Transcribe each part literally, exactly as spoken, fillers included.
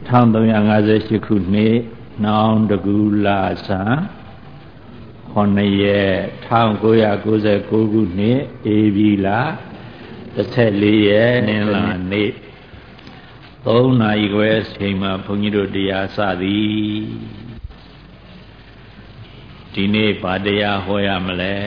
ထောင်သုံးရာငါးဆယ်ရှစ်ခုနှစ်နောင်တကူလာဆန်းခုနှစ်ရက်ထောင်ကိုးရာကိုးဆယ်ကိုးခုနှစ်ဧပြီလတစ်ဆယ်လေးရက်နင်္လာနေ့သုံးနာရီခွဲအချိန်မှာဘုန်းကြီးတို့တရားစသည်ဒီနေ့ဗာတရားဟောရမလဲ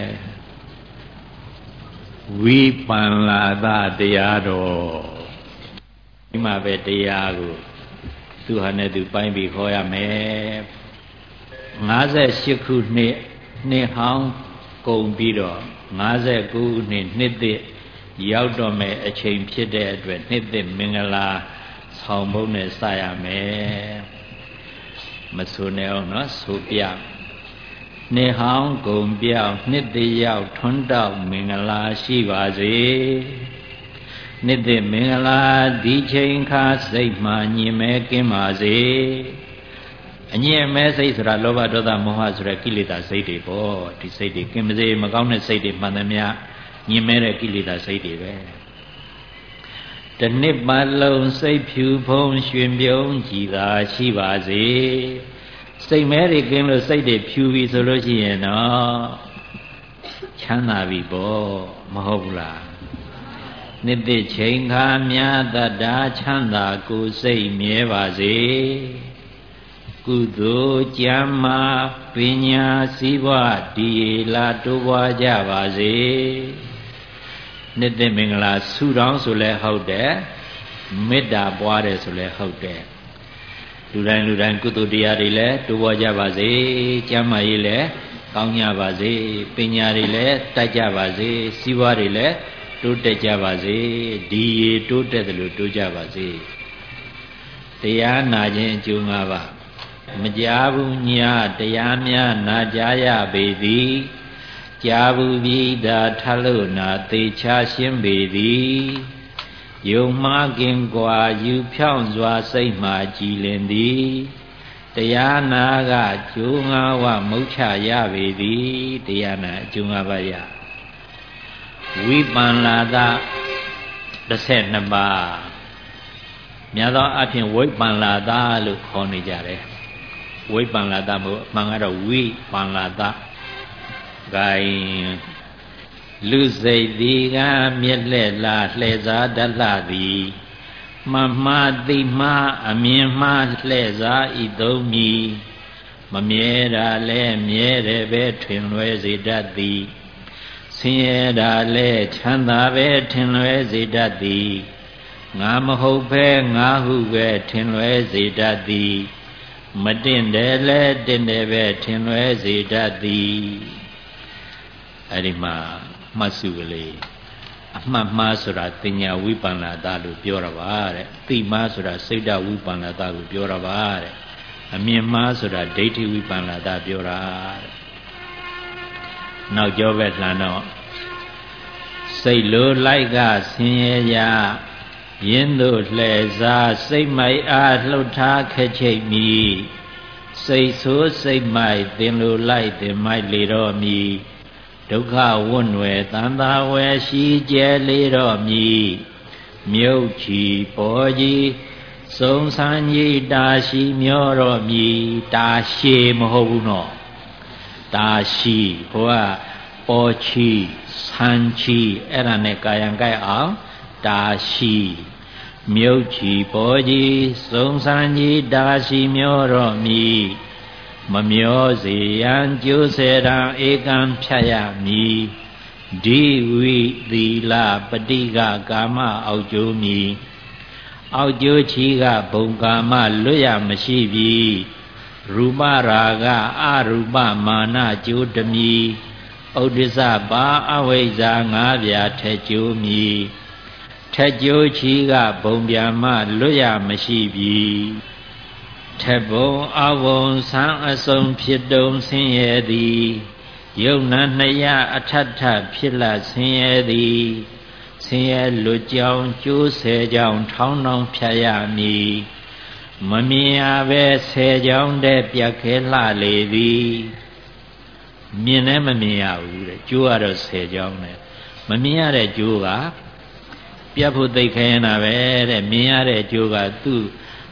ဝိပန္လာသတရားတော်ဒီမှာပဲတရားကိုသူဟာနဲ့သူပိုင်းပြီးခေါ်ရမယ်ငါးဆယ်ရှစ်ခုနှစ်နှစ်ဟောင်းကုန်ပြီးတော့ငါးဆယ်ကိုးခုနှစ်နှစ်သစ်ရောက်တော့မယ်အချိန်ဖြစ်တဲ့အတွက်နှစ်သစ်မင်္ဂလာဆောင်ဖို့နဲ့စရမယ်မဆိုနဲ့အောင်နော်ဆိုပြနှစ်ဟောင်းကုန်ပြောင်းနှစ်သစ်ရောက်ထွန်းတောက်မင်္ဂလာရှိပါစေနှစ်သစ်မင်္ဂလာဒီချိန်ခါစိတ်မှညင်မဲကင်းပါစေအညင်မဲစိတ်ဆိုတာလောဘဒေါသမောဟဆိုတဲ့ကိလေသာစိတ်တွေပေါ့ဒီစိတ်တွေကင်းပါစေမကောင်းတဲ့စိတ်တွေမှန်သမျှညင်မဲတဲ့ကိလေသာစိတ်တွေပဲတနှစ်ပတ်လုံးစိတ်ဖြူဖုံးရွှင်ပြုံးကြည်သာရှိပါစေစိတ်မဲတွေကင်းလို့စိတ်တွေဖြူပြီဆိုလို့ရှိရင်တော့ချမ်းသာပြီပေါ့မဟုတ်ဘူးလားနှစ်သိချိန်ခါမြတ်တတ္တာချမ်းသာကိုယ်စိတ်မြဲပါစေကုသိုလ်ကျမ်းမာပညာစည်းဝါးတည်လာတိုးပွားကြပါစေနှစ်သိမင်္ဂလာဆုတောင်းဆိုလဲဟုတ်တယ်မေတ္တာပွားတယ်ဆိုလဲဟုတ်တယ်လူတိုင်းလူတိုင်းကုသိုလ်တရားတွေလည်းတိုးပွားကြပါစေကျမ်းမာရေးလည်းကောင်းကြပါစေပညာတွေလည်းတိုက်ကြပါစေစည်းဝါးတွေလည်းတိုးတက်ကြပါစေဒီရေတိုးတက်တယ်လို့တိုးကြပါစေတရားနာခြင်းအကျိုး၅ပါးမကြားဘူးညာတရားများနာကြားရပေသည်ကြားဘူးပြီးသာထလို့နာသေချာရှင်းပေသည်ယုံမှားကင်ကွာယူဖြောင်းစွာစိတ်မှကြည်လင်သည်တရားနာကကျိုးငါးဝမုတ်ချရပေသည်တရားနာအကျိုး၅ပါးရဝိပန္လာသတစ်ဆယ်နှစ်ပါးများသောအားဖြင့်ဝိပန္လာသလို့ခေါ်နေကြတယ်ဝိပန္လာသမို့အမှန်ကတော့ဝိပန္လာသဂိုင်းလူစိတ်ဒီကမြက်လက်လာလှဲစားတတ်လှသည်မမသိမှအမြင်မှလှဲစားဤသုံးမီမမြဲတာလဲမြဲတယ်ပဲထွင်လွဲစေတတ်သည်ဆင်းရဲတာလဲချမ်းသာပဲထင်လွဲစေတတ်သည်ငါမဟုတ်ပဲငါဟုပဲထင်လွဲစေတတ်သည်မတင့်တယ်လဲတင့်တယ်ပဲထင်လွဲစေတတ်သည်အဲ့ဒီမှာမှတ်စုကလေးအမှတ်မှားဆိုတာတင်ညာဝိပန္နာသလို့ပြောတာပါတဲ့သိမှားဆိုတာစိတ်တဝိပန္နာသကိုပြောတာပါတဲ့အမြင်မှားဆိုတာဒိဋ္ဌိဝိပန္နာသပြောတာတဲ့နောက်ကျောပဲလှန်တော့စိတ်လိုလိုက်ကဆင်းရဲရရင်းတို့လှဲစားစိတ်မိုက်အားလှုပ်ထားခက်ချိတ်မီစိတ်ဆိုးစိတ်မိုက်သင်လိုလိုက်သင်မိုက်လေတော့မီဒုက္ခဝွန့်ွယ်တန်တာဝယ်ရှိကျဲလေတော့မီမြုပ်ချီပေါ်ကြီးစုံစမ်းကြီးတာရှိမျောတော့မီတာရှိမဟုတ်ဘူးနော်တာရှိဟိုကပေါ်ချီဆန်းချီအဲ့ဒါနဲ့ကာယံကိုက်အောင်တာရှိမြုပ်ချီပေါ်ကြီးစုံစမ်းကြီးတာရှိမျောတော့မီမမျောစေရန်ကျိုးစေရန်ဧကံဖြတ်ရမည်ဒီဝိသီလပฏิကကာမအောက်ကျိုးမည်အောက်ကျိုးချီကဘုံကာမလွတ်ရမရှိပြီရူပရာဂအရူပမာနကျိုးတမီဥဒိစ္စပါအဝိဇ္ဇာငါးပြာထက်ကျိုးမည်ထက်ကျိုးချီကဘုံပြမလွတ်ရမရှိပြီထက်ဘုံအဝုံဆန်းအစုံဖြစ်တုံဆင်းရဲသည်ယုံနာနှစ်ရအထထဖြစ်လာဆင်းရဲသည်ဆင်းရဲလွတ်ကြောင်းကျိုးဆယ်ကြောင်းထောင်းထောင်းဖြတ်ရမည်မမြင်ရပဲဆယ်ကြောင်းတည်းပြတ်ခဲလှလေသည်မြင်လည်းမမြင်ရဘူးတဲ့ကျိုးကတော့ဆယ်ကြောင်းနဲ့မမြင်ရတဲ့ကျိုးကပြတ်ဖို့သိခဲနေတာပဲတဲ့မြင်ရတဲ့ကျိုးကသူ့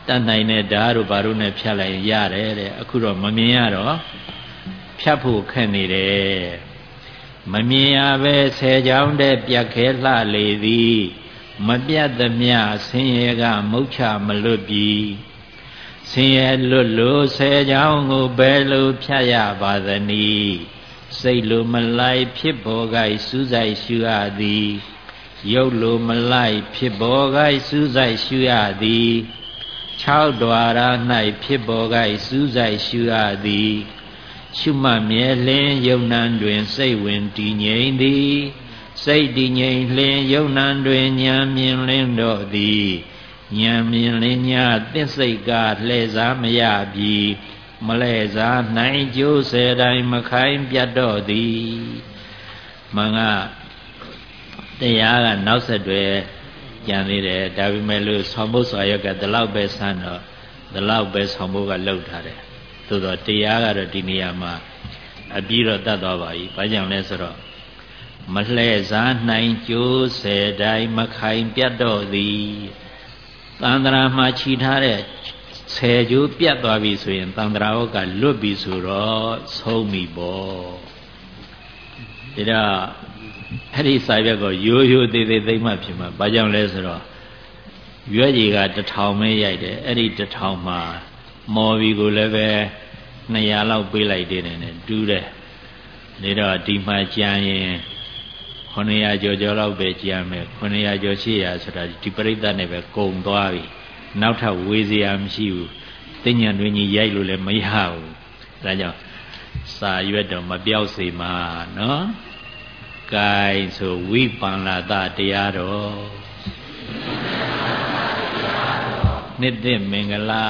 တတ်နိုင်တဲ့ဓာတ်တို့ဘာလို့နဲ့ဖြတ်လိုက်ရတယ်တဲ့အခုတော့မမြင်ရတော့ဖြတ်ဖို့ခက်နေတယ်မမြင်ရပဲဆယ်ချောင်းတဲ့ပြတ်ခဲလှလေသည်မပြတ်သမျှဆင်းရဲကမုတ်ချမလွတ်ပြီဆင်းရဲလွတ်လို့ဆယ်ချောင်းကိုဘယ်လိုဖြတ်ရပါသနည်းစိတ်လိုမလိုက်ဖြစ်ပေါ်ကိုက်စူးစိုက်ရှုရသည်ရုပ်လိုမလိုက်ဖြစ်ပေါ်ကိုက်စူးစိုက်ရှုရသည်၆ဒွါရ၌ဖြစ်ပေါ်ကိုက်စူးစိုက်ရှုရသည်ရှုမှတ်မြဲလင်းယုံနံတွင်စိတ်ဝင်တည်ငြိမ်သည်စိတ်တည်ငြိမ်လင်းယုံနံတွင်ဉာဏ်မြင်လင်းတော့သည်ဉာဏ်မြင်လင်းညာသစ္စိတ်ကလှည့်စားမရပြီမလဲစားနိုင်ကျိုးစေတိုင်းမခိုင်းပြတ်တော့သည်မင်္ဂတရားကနောက်ဆက်တွဲကြံသေးတယ်ဒါပေမဲ့လို့ဆောင်းဖို့ဆိုရကဒီလောက်ပဲဆန်းတော့ဒီလောက်ပဲဆောင်းဖို့ကလှုပ်ထားတယ်သို့တော့တရားကတော့ဒီနေရာမှာအပြီးတော့တတ်သွားပါပြီဘာကြောင့်လဲဆိုတော့မလှဲ့စားနိုင်ကျိုးစေတိုင်းမခိုင်ပြတ်တော့သည်သန္တရာမှာခြိထားတဲ့ဆယ်ကျိုးပြတ်သွားပြီဆိုရင်သန္တရာဟုတ်ကလွတ်ပြီဆိုတော့ဆုံးပြီပေါ့ဒါတော့အဲ့ဒီစာရွက်ကိုရိုးရိုးသေးသေးသိမ့်မှဖြစ်မှာဘာကြောင့်လဲဆိုတော့ရွက်ကြီးကတထောင်ပဲရိုက်တယ်အဲ့ဒီတထောင်မှာမော်ဘီကိုလည်းပဲနှစ်ရာလောက်ပေးလိုက်တယ်နဲ့တူးတယ်ဒါတော့ဒီမှာကြံရင်ခုနှစ်ရာကျော်ကျော်လောက်ပဲကြံမယ်ခုနှစ်ရာကျော်ရှစ်ရာဆိုတာဒီပရိသတ်နဲ့ပဲကုန်သွားပြီနောက်ထပ်ဝေးစရာမရှိဘူးတင်ညာတွင်ကြီးရိုက်လို့လည်းမရဘူးဒါကြောင့်စာရွက်တော့မပြောက်စေမှာနော်ကဲဆိုဝိပန္နတတရားတော်နှစ်သက်မင်္ဂလာ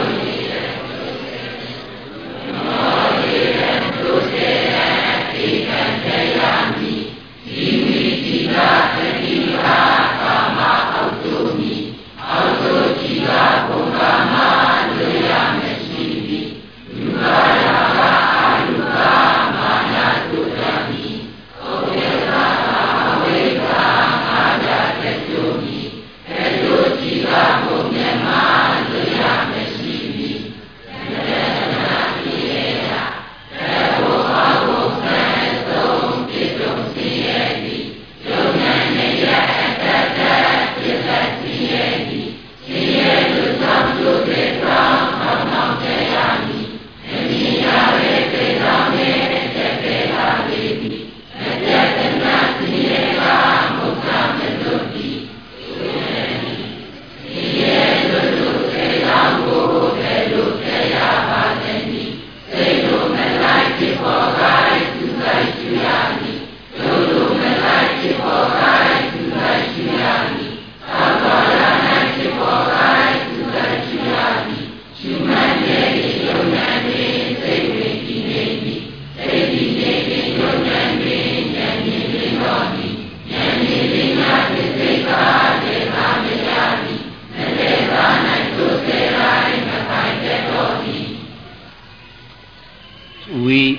Amen.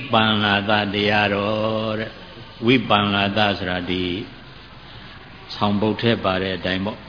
ပန္နာတတရားတော်တဲ့ဝိပန္နာတဆိုတာဒီဆောင်ပုဒ်ထဲပါတဲ့အတိုင်းပေါ့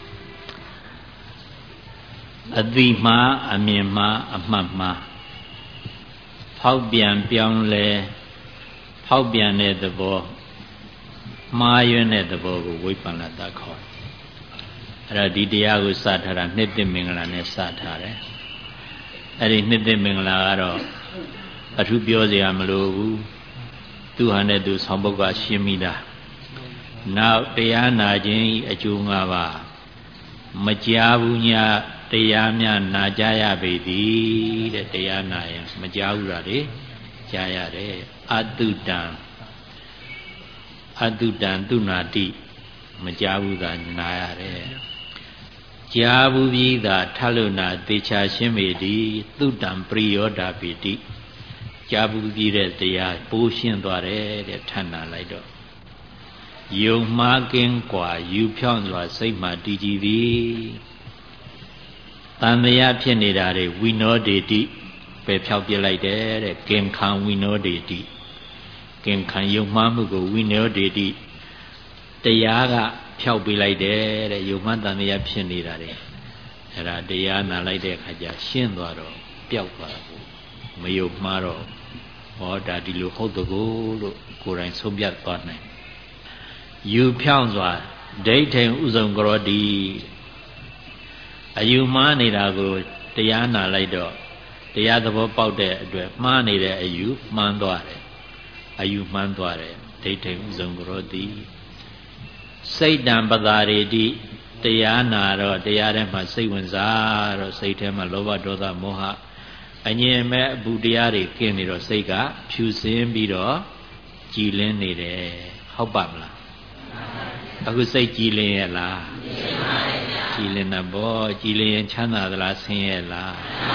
အတိမှားအမြင်မှားအမှတ်မှားဖောက်ပြန်ပြောင်းလဲဖောက်ပြန်တဲ့သဘောမှားယွင်းတဲ့သဘောကိုဝိပန္နတခေါ်တယ်အဲ့တော့ဒီတရားကိုစထားတာနှစ်သိမင်္ဂလာနဲ့စထားတယ်အဲ့ဒီနှစ်သိမင်္ဂလာကတော့အထူးပြောစရာမလိုဘူးသူဟာနဲ့သူဆောင်ပုဒ်ကရှင်းမိတာနောက်တရားနာခြင်းအကျိုး၅ပါးမကြားဘူးညတရားများနာကြရပေသည်တဲ့တရားနာရင်မကြားဘူးလားလေကြားရတယ်အတုတံအတုတံသူနာတိမကြားဘူးသာနာရတယ်ကြားဘူးပြီးသာထလို့နာသေချာရှင်းပေသည်သူတံပရိယောဒပိတိကြားဘူးပြီးတဲ့တရားပိုးရှင်းသွားတယ်တဲ့ထပ်နာလိုက်တော့ယုံမှားကင်းกว่าယူဖြောင်းစွာစိတ်မှတည်ကြည်သည်တန်မြာဖြစ်နေတာတွေဝိနောဒေတိပဲဖြောက်ပြလိုက်တယ်တဲ့ကင်ခံဝိနောဒေတိကင်ခံယုံမှားမှုကိုဝိနောဒေတိတရားကဖြောက်ပြလိုက်တယ်တဲ့ယုံမှားတန်မြာဖြစ်နေတာတွေအဲ့ဒါတရားနာလိုက်တဲ့အခါကျရှင်းသွားတော့ပျောက်သွားဘူးမယုံမှားတော့ဟောဒါဒီလိုဟုတ်တကူလို့ကိုယ်တိုင်ဆုံးဖြတ်သွားနိုင်ယူဖြောင်းစွာဒိဋ္ဌိဥဇုံကရောတိအယူမှားနေတာကိုတရားနာလိုက်တော့တရားသဘောပေါက်တဲ့အတွက်မှားနေတဲ့အယူမှန်းသွားတယ်အယူမှန်းသွားတယ်ဒိဋ္ဌိဥဇုံကရောတိစိတ်တံပတာရေတိတရားနာတော့တရားထဲမှာစိတ်ဝင်စားတော့စိတ်ထဲမှာလောဘဒေါသမောဟအငြင်းမဲ့အပူတရားတွေကင်းနေတော့စိတ်ကဖြူစင်းပြီးတော့ကြည်လင်းနေတယ်ဟုတ်ပါမလားအခုစိတ်ကြည်လင်ရဲ့လားကြည်လင်တာပေါ့ကြည်လင်ရင်ချမ်းသာသလားဆင်းရဲလား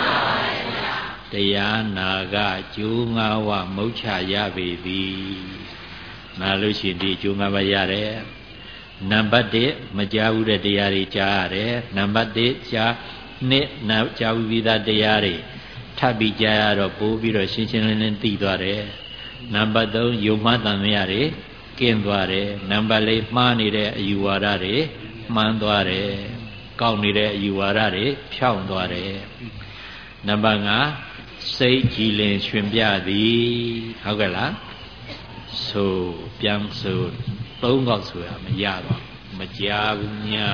တရားနာကကျိုးငါးဝမုတ်ချရပေသည်နာလို့ရှိရင်ဒီကျိုးငါးပါးရတယ်နံပါတ်၁မကြားဘူးတဲ့တရားတွေကြားရတယ်နံပါတ်၁ကြားနှစ်နာကြားဘူးပြီးသားတရားတွေထပ်ပြီးကြားရတော့ပိုးပြီးတော့ရှင်းရှင်းလင်းလင်းသိသွားတယ်နံပါတ်၃ယုံမှတ်တန်မြတ်တွေကင်းသွားတယ်နံပါတ်၄မှားနေတဲ့အယူဝါဒတွေမှန်းသွားတယ်ကောက်နေတဲ့အယူဝါဒတွေဖြောင်းသွားတယ်နံပါတ်၅စိတ်ကြည်လင်ရွှင်ပြသည်ဟုတ်ကဲ့လားဆိုပြန်ဆိုသုံးခေါက်ဆိုရမရပါမကြားဘူးညာ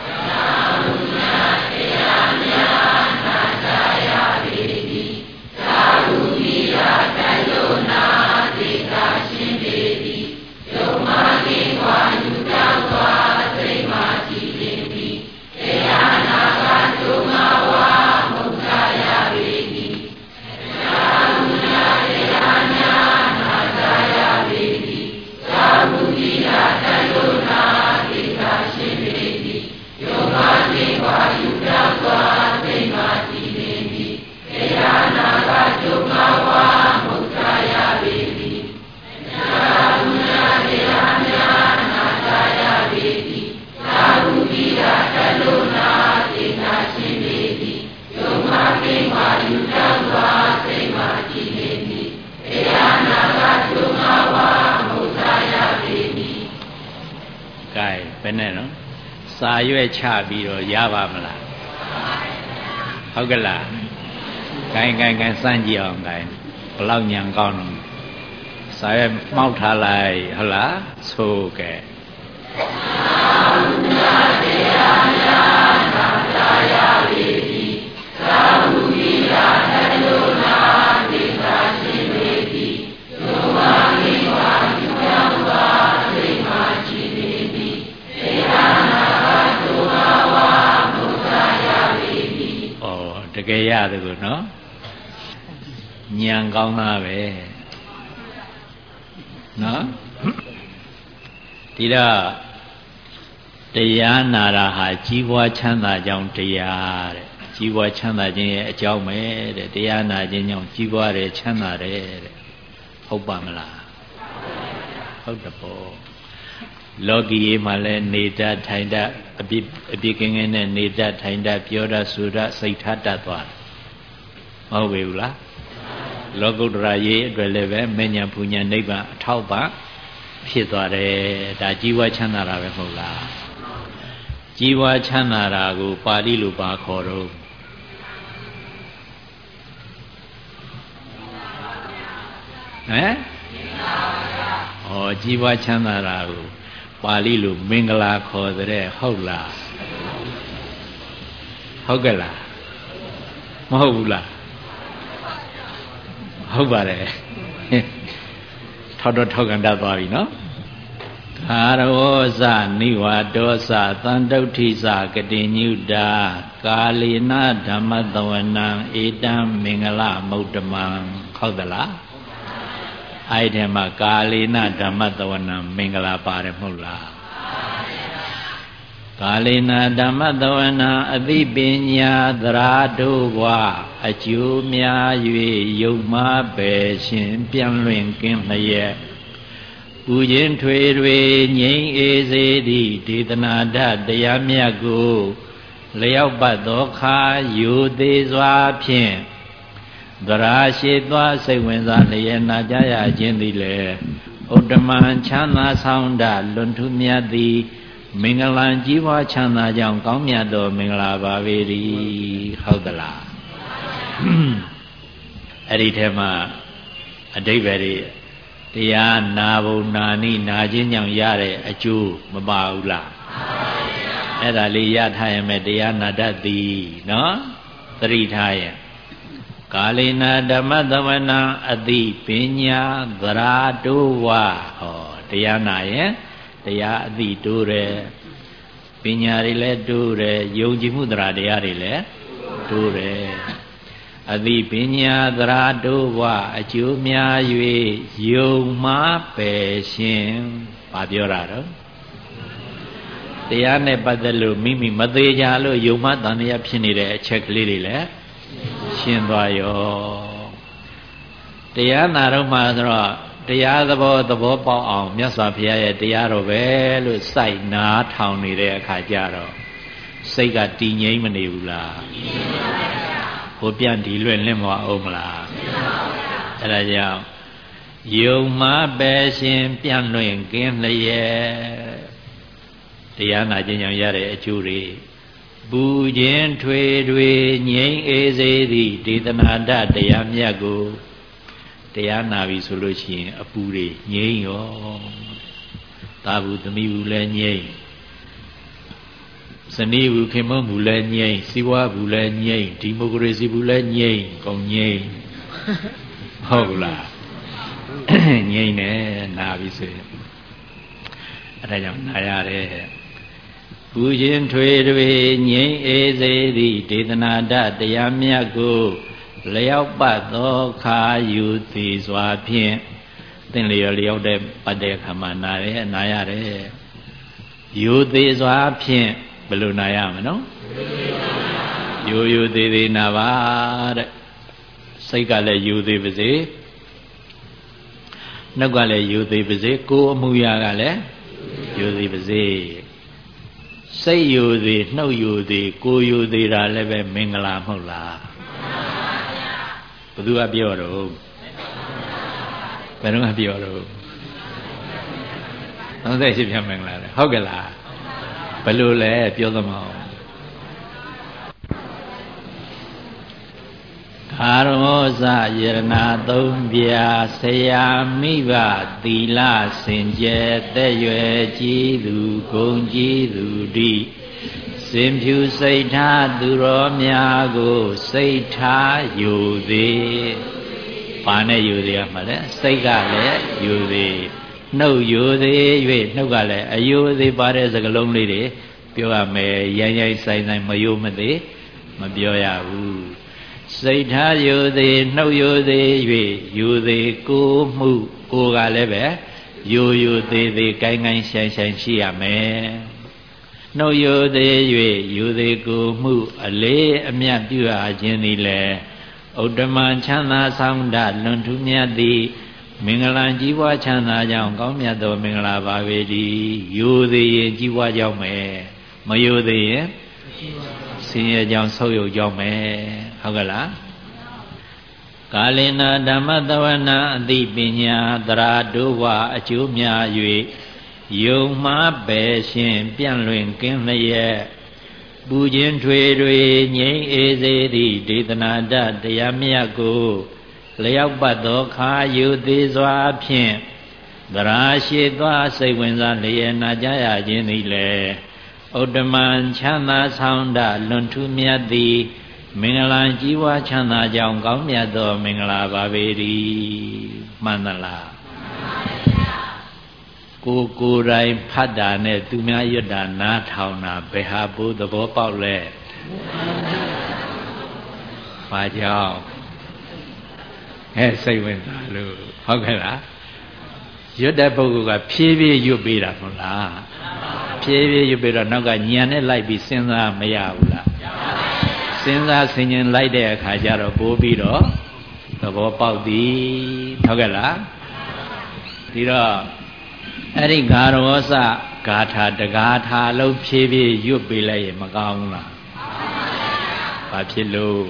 တရားများနာကြရပေသည်သာဓုမိရာတယောနာတိကာရှင်ပေသည်ယုံမှားခြင်းကွာယူကြောက်စွာစိတ်မှကြည်လင်သည်တရားနာကကျုံငါဝါမုတ်ချရပေသည်သာဓုညာတရားများနာကြရပေသည်သာဓုမိရာတယောနာတိကာရှင်ပေသည်ယုံမှားခြင်းကွာယူကြောက်စွာစိတ်မှကြည်လင်သည်တရားနာကကျုံငါဝါမုတ်ချရပေသည်သာဓုညာတရားများနာကြရပေသည်သာဓုမိရာတယောနာတိကာရှင်ပေသည်ယုံမှားခြင်းကွာယူကြောက်စွာစိတ်မှကြည်လင်သည်တရားနာကကျုံငါဝါမုတ်ချရပေသည်ကဲဘယ်နဲ့နော်စာရွက်ချပြီးတော့ရပါမလားဟုတ်ကဲ့လားကိုင်းကိုင်းကိုင်းစမ်းကြည့်အောင်ကိုင်းဘလောက်ညံကောင်းတော့စာရွက်မှောက်ထားလိုက်ဟုတ်လားဆိုကဲတရားများနာကြရပေသည်သာဓုမိရာတယောနာတိကာရှင်ပေသည်ယုံမှားခြင်းကွာယူကြောက်စွာစိတ်မှကြည်လင်သည်တရားနာကကျိုးငါဝါမုတ်ချရပေသည်ဩတကယ်ရတယ်ကောနော်ညံကောင်းသားပဲနော်ဒီတော့တရားနာတာဟာကြီးပွားချမ်းသာကြောင်းတရားတဲ့ကြီးပွားချမ်းသာခြင်းရဲ့အကြောင်းပဲတဲ့တရားနာခြင်းကြောင့်ကြီးပွားတယ်ချမ်းသာတယ်တဲ့ဟုတ်ပါမလားဟုတ်တယ်ပေါ့လောကီရေးမှာလဲနေတတ်ထိုင်တတ်အပြစ်အပြစ်ကင်းကင်းနဲ့နေတတ်ထိုင်တတ်ပြောတတ်ဆိုတတ်စိတ်ထားတတ်သွားမဟုတ်ပေဘူးလားလောကုတ္တရာရေးအတွက်လည်းပဲမဉ္ဇဉ်ပူဉ္ဇဉ်နိဗ္ဗာန်အထောက်ပံ့ဖြစ်သွားတယ်ဒါကြီးပွားချမ်းသာတာပဲမဟုတ်လားကြီးပွားချမ်းသာတာကိုပါဠိလိုပါခေါ်တော့ဟမ်ဟောကြီးပွားချမ်းသာတာကိုပါဠိလိုမင်္ဂလာခေါ်တဲ့ဟုတ်လားဟုတ်ကဲ့လားမဟုတ်ဘူးလားဟုတ်ပါတယ်ထောက်တော့ထောက်ကန်တတ်သွားပြီနော်ကာရောဇနိဝါဒောဇသန္တုဋ္ဌိဇကတိညုတာကာလေနဓမ္မတဝနံဧတံမင်္ဂလမုဒ္ဓမံဟုတ်သလားအဲ့ဒီမှာကာလေနဓမ္မတဝနံမင်္ဂလာပါတယ်မဟုတ်လားကာလေနဓမ္မတဝနံအသိပညာသရာတို့ဘဝအကျိုးများ၍ယုံမပဲရှင်ပြန်လွင်ကင်းလျက်ပူခြင်းထွေတွေငြိမ်းအေးစေသည့်ဒေသနာဓတရားမြတ်ကိုလျောက်ပတ်သောခါယူသေးစွာဖြင့်သရာရှိသွားစိတ်ဝင်စားလျက်နာကြရခြင်းသည်လေဥတ္တမံချမ်းသာဆောင်တလွန်ထူးမြတ်သည်မင်္ဂလာကြီးပွားချမ်းသာကြောင်းကောင်းမြတ်သောမင်္ဂလာပါပေ၏ဟုတ်သလားအဲ့ဒီထဲမှာအဓိပ္ပာယ်တွေတရားနာဖို့နာနိနာခြင်းကြောင့်ရတဲ့အကျိုးမပါဘူးလားအဲ့ဒါလေးရထားရင်ပဲတရားနာတတ်သည်နော်သတိထားရင်ကာလေနာဓမ္မသဝနာအတိပညာသရာတိုးဝဟောတရားနာရင်တရားအတိတိုးတယ်ပညာတွေလည်းတိုးတယ်ယုံကြည်မှုသရာတရားတွေလည်းတိုးတယ်အတိပညာသရာတိုးဝအကျိုးများ၍ယုံမှားပယ်ရှင်ဘာပြောတာတော့တရားနဲ့ပတ်သက်လို့မိမိမသေးကြလို့ယုံမှားတန်တရားဖြစ်နေတဲ့အချက်ကလေးတွေလည်းရှင်းသွားရောတရားနာတော့မှဆိုတော့တရားသဘောသဘောပေါက်အောင်မြတ်စွာဘုရားရဲ့တရားတော်ပဲလို့စိုက်နာထောင်နေတဲ့အခါကျတော့စိတ်ကတည်ငြိမ်မနေဘူးလားဟိုပြန်ဒီလွင့်လင့်မအောင်မလားအဲ့ဒါကြောင့်ယုံမှားပဲရှင်ပြန်လွင့်ကင်းလျက်တရားနာခြင်းကြောင့်ရတဲ့အကျိုးတွေပူခြင်းထွေတွေငြိမ်းအေးစေသည့်ဒေသနာတတရားမြတ်ကိုတရားနာပြီဆိုလို့ရှိရင်အပူတွေငြိမ်းရောသာဘူးသမီးဘူးလည်းငြိမ်းဇနီးဘူးခင်မဘူးလည်းငြိမ်းစီးပွားဘူးလည်းငြိမ်းဒီမိုကရေစီဘူးလည်းငြိမ်းကုန်ငြိမ်းဟုတ်လားငြိမ်းနေနာပြီဆိုရင်အဲဒါကြောင့်နာရတယ်ပူခြင်းထွေတွေငြိမ်းအေးစေသည့်ဒေသနာတတရားမြတ်ကိုလျောက်ပတ်သောခါယူသည်စွာဖြင့်သင်လျော်လျောက်တဲ့ပတ်တဲ့ခါမှာနာရဲနာရတယ်ယူသည်စွာဖြင့်ဘယ်လိုနာရမနော်ယူယူသေးသေးနာပါတဲ့စိတ်ကလည်းယူသေးပါစေနှုတ်ကလည်းယူသေးပါစေကိုယ်အမှုရာကလည်းယူသေးပါစေစိတ်ယူသေးနှုတ်ယူသေးကိုယ်ယူသေးတာလည်းပဲမင်္ဂလာမဟုတ်လားဘယ်သူကပြောတော့ဘယ်တော့ကပြောတော့သုံးဆယ်ရှိပြန်မင်္ဂလာလေဟုတ်ကဲ့လားဘယ်လိုလဲပြောသမောအာရောဇယရနာသုံးပြဆရာမိဘသီလစင်ကြယ်တဲ့ရွယ်ကြီးသူဂုံကြီးသူတိစင်ဖြူစိတ်ထားသူတော်များကိုစိတ်ထားယူသည်ဘာနဲ့ယူသည်မှာလဲစိတ်ကလည်းယူသည်နှုတ်ယူသည်၍နှုတ်ကလည်းအယူသည်ပါတဲ့စကားလုံးလေးတွေပြောရမယ်ရိုင်းရိုင်းဆိုင်ဆိုင်မယူမသေးမပြောရဘူးစိတ်ထားယူသည်နှုတ်ယူသည်၍ယူသည်ကိုမှုကိုကလည်းပဲယူယူသေးသေးကိုင်းကိုင်းဆိုင်ဆိုင်ရှိရမယ်နှုတ်ယူသည်၍ယူသည်ကိုမှုအလေးအမြတ်ပြုအပ်ခြင်းသည်လေဥတ္တမချမ်းသာဆောင်တလွန်ထူးမြတ်သည်မင်္ဂလာကြီးပွားချမ်းသာကြောင်းကောင်းမြတ်သောမင်္ဂလာပါပေသည်ယူသည်ရင်ကြီးပွားကြောင်းမယ်မယူသည်ရင်ဆင်းရဲကြောင်းဆုပ်ယုပ်ကြောင်းမယ်ဟုတ်ကဲ့လားကာလေနာဓမ္မတဝနာအသိပညာသရာဒုဝအကျိုးများ၍ယုံမှားပဲရှင်ပြန့်လွင်ကင်းလျက်ပူခြင်းထွေတွေငြိမ်းအေးစေသည့်ဒေသနာတတရားမြတ်ကိုလျောက်ပတ်သောခါယူသေးစွာဖြင့်သရာရှိသွားစိတ်ဝင်စားလျက်နာကြရခြင်းသည်လေဥတ္တမံချမ်းသာဆောင်တလွန်ထူးမြတ်သည်မင်္ဂလာကြီးဝါချမ်းသာကြောင်းကောင်းမြတ်သောမင်္ဂလာပါပေ၏မှန်သလားကိုကိုယ်တိုင်ဖတ်တာနဲ့သူများရွတ်တာနားထောင်တာဘယ်ဟာပိုးသဘောပေါက်လဲဘာကြောင့်ဟဲ့စိတ်ဝင်စားလို့ဟုတ်ကဲ့လားရွတ်တဲ့ပုဂ္ဂိုလ်ကဖြည်းဖြည်းရွတ်ပေးတာမဟုတ်လားဖြည်းဖြည်းရွတ်ပေးတော့နောက်ကညံနဲ့လိုက်ပြီးစဉ်းစားမရဘူးလားစဉ်းစားဆင်ခြင်လိုက်တဲ့အခါကျတော့ပိုးပြီးတော့သဘောပေါက်သည်ဟုတ်ကဲ့လားဒီတော့အဲ့ဒီဂါရဝစဂါထာတဂါထာလုံးဖြည်းဖြည်းရွတ်ပေးလိုက်ရင်မကောင်းဘူးလားဘာဖြစ်လို့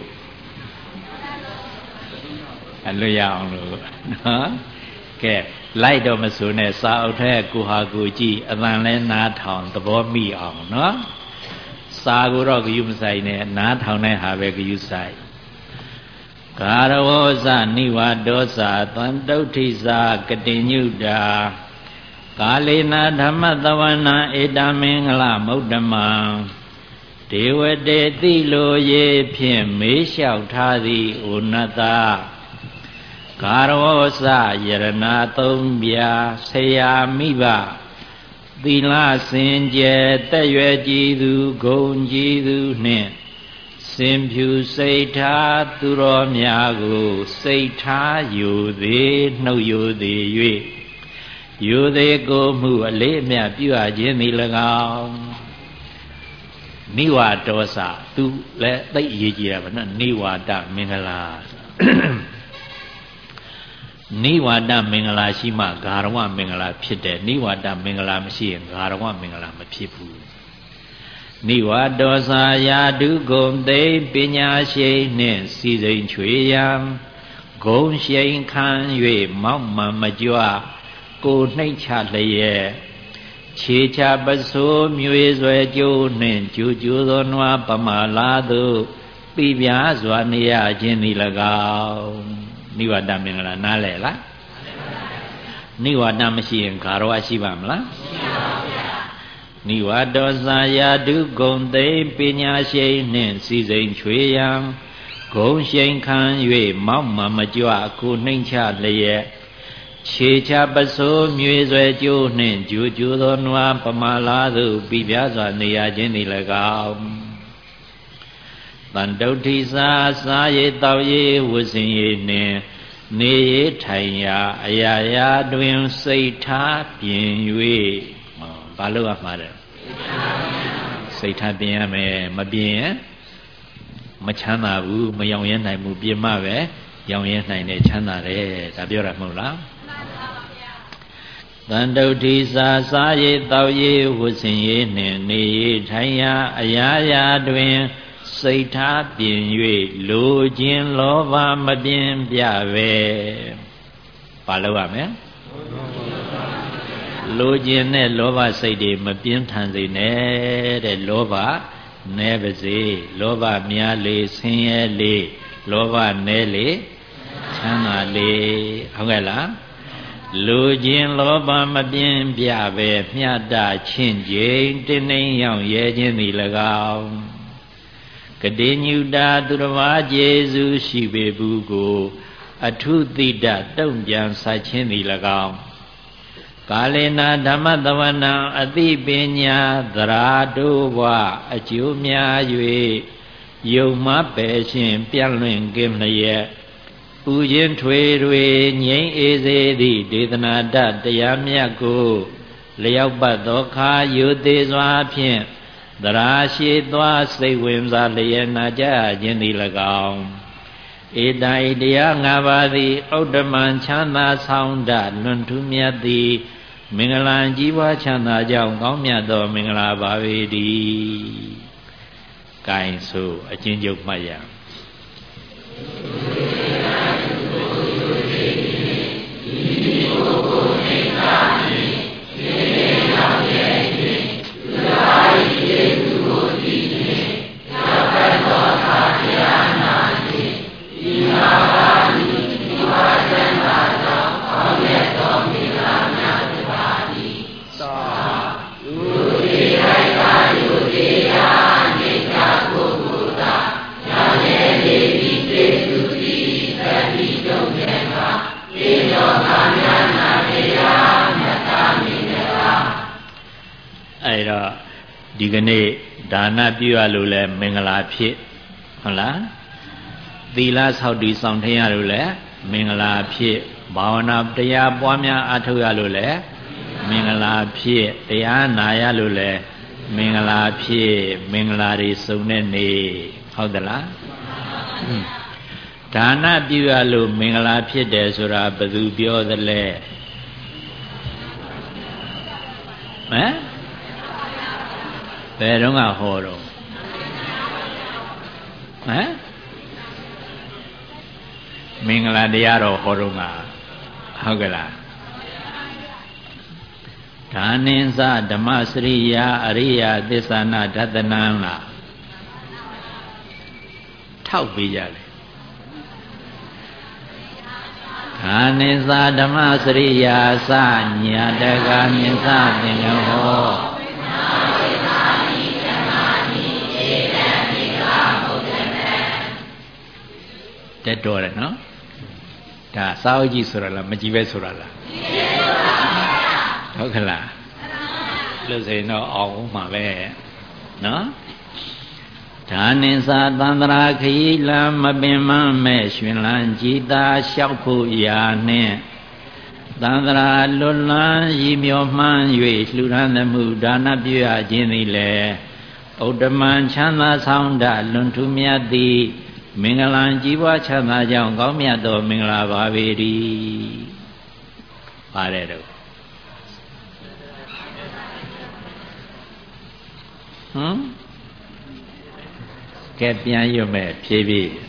အလွတ်ရအောင်လို့နော်ကဲလိုက်တော့မဆိုနဲ့စာအုပ်ထဲကိုဟာကိုကြည့်အတန်လဲနားထောင်သဘောမိအောင်နော်စာကိုတော့ဂယုမဆိုင်နဲ့နားထောင်တဲ့ဟာပဲဂယုဆိုင်ဂါရဝောဇနိဝါဒောဇသံတုဋ္ဌိဇကတိညုတာကာလေနာဓမ္မတဝနာဧတမင်္ဂလမௌတ္တမံဒေဝတေတိလိုရေဖြင့်မေးလျှောက်ထားသည်ဩနတဂါရဝောဇယရဏသုံးပြဆရာမိဘသီလစင်ကြယ်တက်ရွယ်ကြည်သူဂုဏ်ကြည်သူနှင့်စင်ဖြူစိတ်ထားသူတော်များကိုစိတ်ထားယူသည်နှုတ်ယူသည်၍ယူသည်ကိုမှုအလေးအမြတ်ပြုအပ်ခြင်းသည်၎င်းနိဝါဒောစသူလည်းသိအရေးကြီးတာဗောနော်နိဝါဒမင်္ဂလာနိဝါဒမင်္ဂလာရှိမှဂါရဝမင်္ဂလာဖြစ်တယ်နိဝါဒမင်္ဂလာမရှိရင်ဂါရဝမင်္ဂလာမဖြစ်ဘူးနိဝါဒောစာယာဒုဂုံသိပညာရှိနှင့်စီစိန်ချွေရန်ဂုံရှိန်ခံ၍မောက်မှန်မကြွကိုနှိမ့်ချလျက်ခြေချပစိုးမြွေဆွဲကြိုးနှင့်ကြူကြူသောနွားပမာလာသို့ပြပြစွာနေရခြင်းသည်၎င်းနိဝါဒမင်္ဂလာနားလဲလားနိဝါဒမရှိရင်ဂါရဝရှိပါမလားမရှိပါဘူးဗျာနိဝါဒောဇာယာဒုဂုံသိပညာရှိနှင့်စီစိန်ချွေရန်ဂုံရှိန်ခံ၍မောက်မှမကြွကိုနှိမ့်ချလျက်ခြေချပစိုးမြွေဆွဲကြိုးနှင့်ကြူကြူသောနွားပမာလာသို့ပြပြစွာနေရခြင်းသည်၎င်းတန်တုဋ္ဌိစာစာရေတောက်ရေဝဆင်ရေနှင့်နေရထိုင်ရာအရာရာတွင်စိတ်ထားပြင်၍ဘာလို့ရမှာလဲစိတ်ထားပြင်ရမယ်မပြင်ရင်မချမ်းသာဘူးမယောင်ရဲနိုင်ဘူးပြင်မှပဲရောင်ရဲနိုင်တယ်ချမ်းသာတယ်ဒါပြောတာမဟုတ်လားတန်တုဋ္ဌိစာစာရေတောက်ရေဝဆင်ရေနှင့်နေရထိုင်ရာအရာရာတွင်စိတ်ထားပြင်၍လိုခြင်းလောဘမပြင်းပြပဲဘာလို့ရမလဲလိုခြင်းနဲ့လောဘစိတ်တွေမပြင်းထန်စေနဲ့တဲ့လောဘနည်းပါစေလောဘများလေဆင်းရဲလေလောဘနည်းလေချမ်းသာလေဟုတ်ကဲ့လားလူချင်းလောဘမပြင်းပြပဲမြတ်တာချင်းချင်းတင်းနှိမ်ရောက်ရဲခြင်းသည်၎င်းကတိညုတာသူတော်ဘာကျေစုရှိပေဘူးကိုအထုတိတတုံ့ပြန်ဆိုင်ခြင်းသည်၎င်းကာလေနာဓမ္မတဝနာအသိပညာသရာတို့ဘအကျိုးများ၍ယုံမပဲရှင်ပြန့်လွင်ကင်းလျက်ပူခြင်းထွေတွေငြိမ်းအေးစေသည့်ဒေသနာတတရားမြတ်ကိုလျောက်ပတ်သောခါယူသေးစွာဖြင့်သရာရှိသွားစိတ်ဝင်စားလျက်နာကြခြင်းသည်၎င်းဧတံဤတရား၅ပါးသည်ဥဒ္ဓမံချမ်းသာဆောင်တလွန်ထူးမြတ်သည်မင်္ဂလာကြီးပွားချမ်းသာကြောင်းကောင်းမြတ်သောမင်္ဂလာပါပေတည်း။ကိုင်ဆိုအချင်းချုပ်မှတ်ရအဲ့တော့ဒီကနေ့ဒါနပြုရလို့လဲမင်္ဂလာဖြစ်ဟုတ်လားသီလဆောက်တည်ဆောင်ထင်းရလို့လဲမင်္ဂလာဖြစ်ဘာဝနာတရားပွားများအားထုတ်ရလို့လဲမင်္ဂလာဖြစ်တရားနာရလို့လဲမင်္ဂလာဖြစ်မင်္ဂလာတွေစုံတဲ့နေ့ဟုတ်သလားဒါနပြုရလို့မင်္ဂလာဖြစ်တယ်ဆိုတာဘယ်သူပြောသလဲဟမ်ဘယ်တော့ကဟောတော့ဟမ်မင်္ဂလာတရားတော်ဟောတော့ကဟုတ်ကလားဒါနိသဓမ္မစရိယာအရိယာသစ္ဆာနာဒသနံလားထောက်ပေးကြတယ်ဒါနိသဓမ္မစရိယာစညာတကမြင်စသင်္ဟောတက်တော်တယ်နော်ဒါစာအုပ်ကြီးဆိုရလားမကြည့်ပဲဆိုရလားဟုတ်ကလားလို့ဆိုရင်တော့အောင်မှာပဲနော်ဒါနိသသန္တရာခရီးလမ်းမပင်မမဲ့ရှင်လန်းကြည်သာလျှောက်ဖို့ရာနှင့်သန္တရာလွတ်လန်းရည်မြော်မှန်း၍လှူဒါန်းသမှုဒါနပြုရခြင်းသည်လည်းဥဒ္ဓမံချမ်းသာဆောင်တလွန်ထူးမြတ်သည်မင်္ဂလာကြီးပွားချမ်းသာကြောင်းကောင်းမြတ်သောမင်္ဂလာပါပေ၏ပါတယ်တော့ဟမ်ကဲပြန်ရွတ်မဲ့ဖြည်းဖြည်း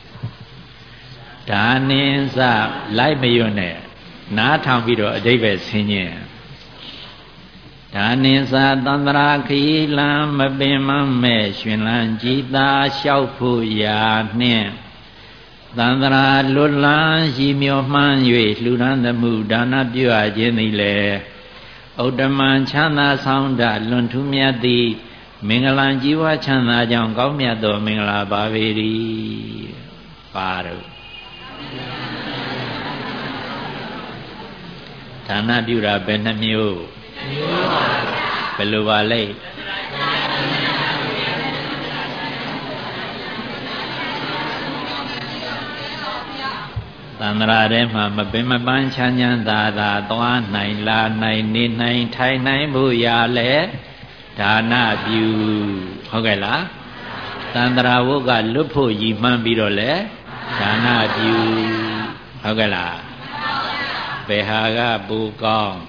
ဒါနင်းစလိုက်မရွတ်နဲ့နားထောင်ပြီးတော့အဓိပ္ပာယ်ဆင်းခြင်းဒါနိသသန္တရာခီလံမပင်မမဲ့ရှင်လန်းကြည်သာလျှောက်ဖို့ရာနှင့်သန္တရာလွတ်လန်းရည်မြော်မှန်း၍လှူဒါန်းသမှုဒါနပြုအပ်ခြင်းသည်လည်းဥဒ္ဓမံချမ်းသာဆောင်တလွန်ထူးမြတ်သည်မင်္ဂလာကြီးဝါချမ်းသာကြောင်းကောင်းမြတ်သောမင်္ဂလာပါပေ၏ပါတော့ဒါနပြုတာဘယ်နှမျိုးဘယ်လိုပါလဲသန္တရာထဲမှာမပင်မပန်းချမ်းချမ်းသာသာသွားနိုင်လာနိုင်နေနိုင်ထိုင်နိုင်ဖို့ရလဲဒါနပြုဟုတ်ကဲ့လားသန္တရာဝုတ်ကလွတ်ဖို့ရည်မှန်းပြီးတော့လဲဒါနပြုဟုတ်ကဲ့လားဘယ်ဟာကပူကောင်း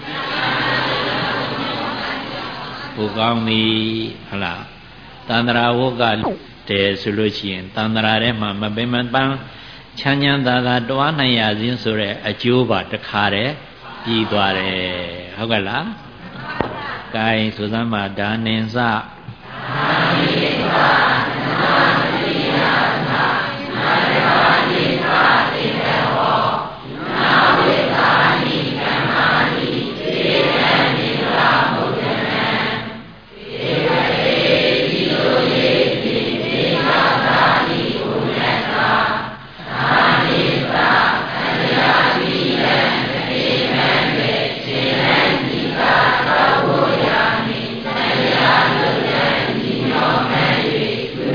ပူကောင်းပြီဟုတ်လားသန္တရာဝုတ်ကတဲဆိုလို့ရှိရင်သန္တရာထဲမှာမပင်မပန်းချမ်းချမ်းသာသာတွားနိုင်ရခြင်းဆိုတဲ့အကျိုးပါတခါတည်းပြီးသွားတယ်ဟုတ်ကဲ့လားကဲဆိုစမ်းပါဒါနိသဒါနိသနာတိယနာနာယဝနိသတိတဟောနာဝိသာနိကမ္မာနိသေနနိလာမုဒ္ဒနံဧဝေတိလိုယေတိသေနာသာနိဥနတ္တာဒါနိသခန္ဓာတိယံသေနံမေသေနံနိသာသောဝယာနိသယလုလံနိနောမံ၍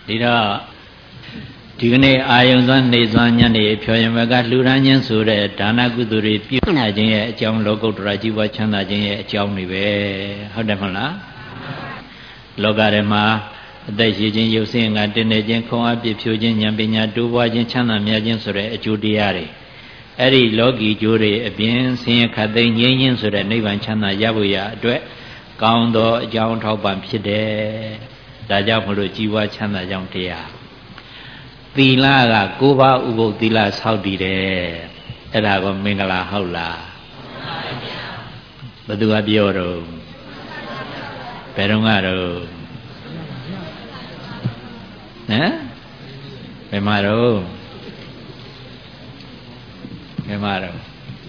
ဒီတော့ဒီကနေ့အာယုံသွမ်းနေသွမ်းညနေဖြောရင်ဘကလူရန်ချင်းဆိုတဲ့ဒါနကုသိုလ်တွေပြုနာခြင်းရဲ့အကြောင်းလောကုတ္တရာကြီးပွားချမ်းသာခြင်းရဲ့အကြောင်းတွေပဲဟုတ်တယ်မဟုတ်လားလောကထဲမှာအသက်ရှိခြင်းရုပ်ဆင်းကတင်းနေခြင်းခွန်အားပြည့်ဖြိုးခြင်းဉာဏ်ပညာတိုးပွားခြင်းချမ်းသာမြတ်ခြင်းဆိုတဲ့အကျိုးတရားတွေအဲ့ဒီလောကီကျိုးတွေအပြင်ဆင်းရဲခတ်သိမ်းငြိမ်းခြင်းဆိုတဲ့နိဗ္ဗာန်ချမ်းသာရဖို့ရအတွက်ကောင်းသောအကြောင်းထောက်ပံ့ဖြစ်တယ်ဒါကြောင့်မလို့ကြီးပွားချမ်းသာကြောင်းတရားသီလကကိုးပါးဥပုသ်သီလဆောက်တည်တယ်အဲ့ဒါကမင်္ဂလာဟုတ်လားဘယ်သူကပြောတော့ဘယ်တော့ကတော့ဟမ်ဘယ်မှာတော့ဘယ်မှာတော့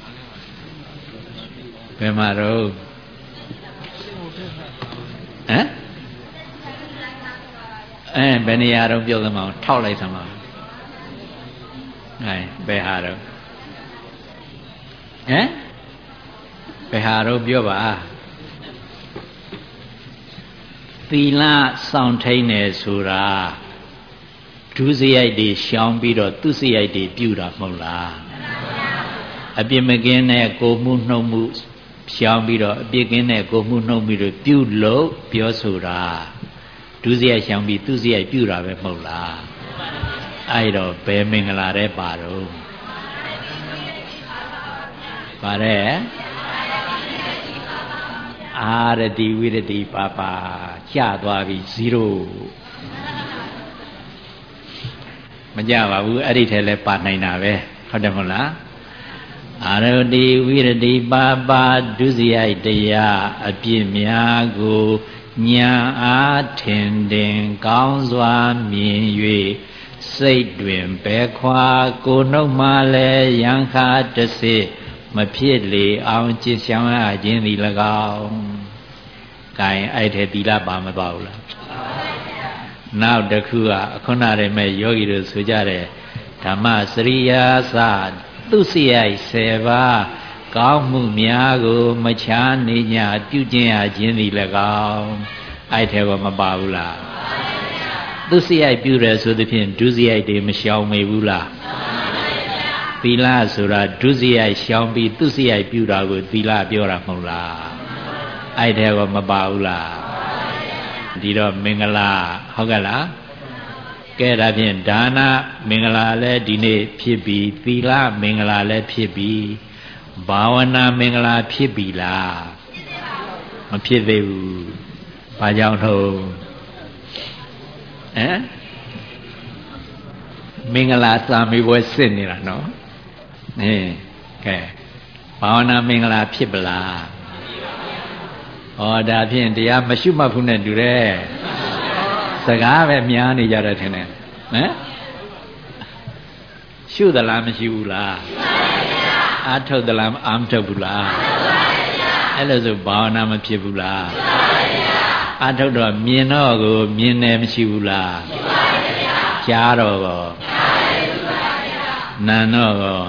ဘယ်မှာတော့ဟမ်အဲဘယ်နေရာတော့ပြောသမောင်းထောက်လိုက်သမောင်းအဲဘယ်ဟာတော့ဟမ်ဘယ်ဟာတော့ပြောပါသီလစောင့်ထိန်နေဆိုတာဒုစရိုက်တွေရှောင်ပြီးတော့သူစရိုက်တွေပြုတာမဟုတ်လားအပြစ်မကင်းတဲ့ကိုမှုနှုတ်မှုရှောင်ပြီးတော့အပြစ်ကင်းတဲ့ကိုမှုနှုတ်ပြီးတော့ပြုလို့ပြောဆိုတာဒုစရိုက်ရှောင်ပြီးသူစရိုက်ပြုတာပဲမဟုတ်လားအဲ့တော့ဘယ်မင်္ဂလာတဲ့ပါတော့ပါတယ်အာရတိဝိရတိပါပါကျသွားပြီဇီးရိုမကြပါဘူးအဲ့ဒီထဲလဲပါနိုင်တာပဲဟုတ်တယ်မဟုတ်လားအာရတိဝိရတိပါပါဒုစရိုက်တရားအပြစ်များကိုညာအားထင်တင်ကောင်းစွာမြင်၍စိတ်တွင်ဘဲခွာကိုနှုတ်မှလည်းယံခါတစေမဖြစ်လေအောင်ကြည်ဆောင်ရခြင်းသည်၎င်း။ကိုင်အဲ့ထဲသီလပါမသွားဘူးလား။နောက်တစ်ခုကခုနတည်းမဲ့ယောဂီတို့ဆိုကြတဲ့ဓမ္မစရိယာသသူစရိုက်ဆယ်ပါးကောင်းမှုများကိုမချားနေညပြုကျင့်ရခြင်းသည်၎င်းအဲ့ထဲကမပါဘူးလား။သူစရိုက်ပြုတယ်ဆိုသဖြင့်ဒုစရိုက်တွေမရှောင်မေဘူးလား။သီလဆိုတာဒုစရိုက်ရှောင်ပြီးသူစရိုက်ပြုတာကိုသီလပြောတာမဟုတ်လားအဲ့ထဲကမပါဘူးလားဒီတော့မင်္ဂလာဟုတ်ကဲ့လားကဲဒါဖြင့်ဒါနမင်္ဂလာလည်းဒီနေ့ဖြစ်ပြီသီလမင်္ဂလာလည်းဖြစ်ပြီဘာဝနာမင်္ဂလာဖြစ်ပြီလားမဖြစ်သေးဘူးဘာကြောင့်တော့ဟမ်မင်္ဂလာစာမေးပွဲစစ်နေတာနော်ဟင်းကဲဘာဝနာမင်္ဂလာဖြစ်ပလားဩဒါဖြင့်တရားမရှုမှတ်ဘူးနဲ့တူတယ်စကားပဲများနေကြတယ်ထင်တယ်ဟမ်ရှုသလားမရှိဘူးလားအာထုတ်သလားအာမထုတ်ဘူးလားအဲ့လိုဆိုဘာဝနာမဖြစ်ဘူးလားအာထုတ်တော့မြင်တော့ကိုမြင်တယ်မရှိဘူးလားကြားတော့ကောနာတော့ကော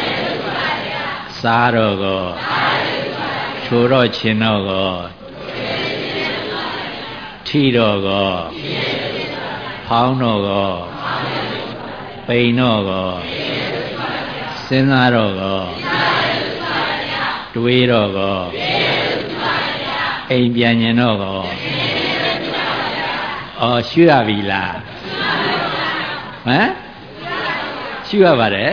စားတော့ကောချိုတော့ချင်တော့ကောထီတော့ကောဖောင်းတော့ကောပိန်တော့ကောစဉ်းစားတော့ကောတွေးတော့ကောအိမ်ပြန်ញင်တော့ကောအော်ရှုရပြီလားဟမ်ရှုရပါတယ်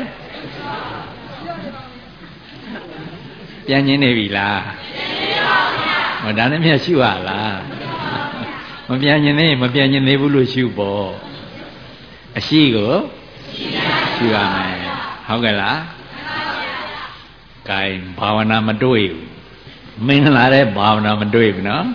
ပြန်ញင်နေပြီလားဟောဒါနဲ့မြတ်ရှုရလားမပြန်ញင်သေးမပြန်ញင်သေးဘူးလို့ရှုပေါ့အရှိကိုရှုရမယ်ဟုတ်ကဲ့လားကဲဘာဝနာမတွေ့ဘူးမင်္ဂလာတဲ့ဘာဝနာမတွေ့ဘူးနော်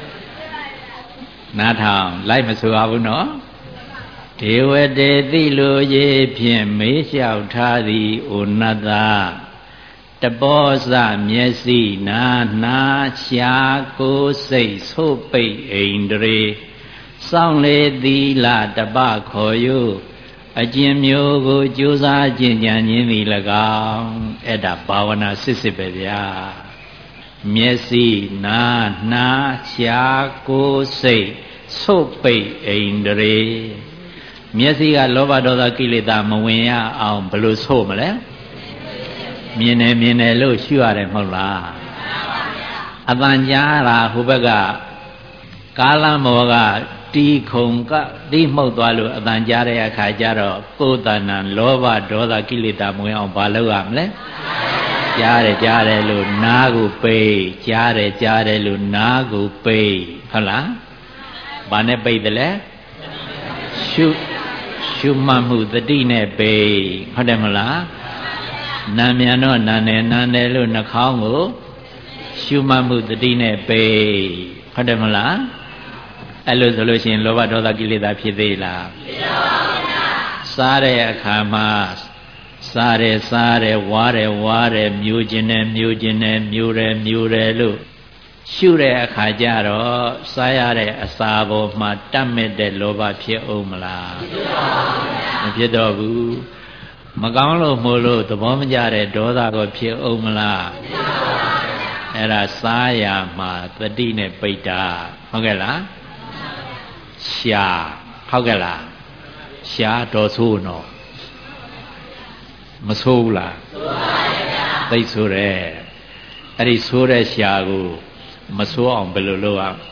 နားထောင်လိုက်မဆိုရဘူးနော်ဒေဝတေတိလိုရေဖြင့်မေးလျှောက်ထားသည်ဩနတ္တတဘောဇမျက်စိနာနာရှာကိုယ်စိတ်ဆိုးပိတ်အိန္ဒြေစောင့်လေသီလတပခေါ်ယူအကျင့်မျိုးကိုကြိုးစားကျင့်ကြံခြင်းသည်၎င်းအဲ့ဒါဘာဝနာစစ်စစ်ပဲဗျာမျက်စိနာနာရှာကိုယ်စိတ်ဆိုးပိတ်အိန္ဒြေမျက်စိကလောဘဒေါသကိလေသာမဝင်ရအောင်ဘယ်လိုဆို့မလဲမြင်တယ်မြင်တယ်လို့ရှုရတယ်မဟုတ်လားအတန်ကြားတာဟိုဘက်ကကာလမောကတီခုံကတီးမှုတ်သွားလို့အတန်ကြားတဲ့အခါကျတော့ကိုယ်တဏ္ဍလောဘဒေါသကိလေသာမဝင်အောင်ဘာလုပ်ရမလဲကြားတယ်ကြားတယ်လို့နားကိုပိတ်ကြားတယ်ကြားတယ်လို့နားကိုပိတ်ဟုတ်လားဘာနဲ့ပိတ်တယ်လဲရှုရှုမှတ်မှုတတိနဲ့ပိတ်ဟုတ်တယ်မလားနာမြန်တော့နာနေနာနေလို့နှာခေါင်းကိုရှုမှတ်မှုတတိနဲ့ပိတ်ဟုတ်တယ်မလားအဲ့လိုဆိုလို့ရှိရင်လောဘဒေါသကိလေသာဖြစ်သေးလားဖြစ်ပါဘူးဗျာစားတဲ့အခါမှာစားတယ်စားတယ်ဝါတယ်ဝါတယ်မျိုးကျင်တယ်မျိုးကျင်တယ်မျိုးတယ်မျိုးတယ်လို့ရှုတဲ့အခါကျတော့စားရတဲ့အစာပေါ်မှာတတ်မဲ့တဲ့လောဘဖြစ်အောင်မလားဖြစ်ပါဘူးဗျာမဖြစ်တော့ဘူးမကောင်းလို့မို့လို့သဘောမကျတဲ့ဒေါသကိုဖြစ်အောင်မလားဖြစ်ပါဘူးအဲ့ဒါစားရမှာတတိနဲ့ပိတ်တာဟုတ်ကဲ့လားရှာဟုတ်ကဲ့လားရှာတော်ဆိုးနော်မဆိုးဘူးလားဆိုးပါရဲ့ဗျာသိဆိုးတယ်အဲ့ဒီဆိုးတဲ့ရှာကိုမဆိုးအောင်ဘယ်လိုလုပ်အောင်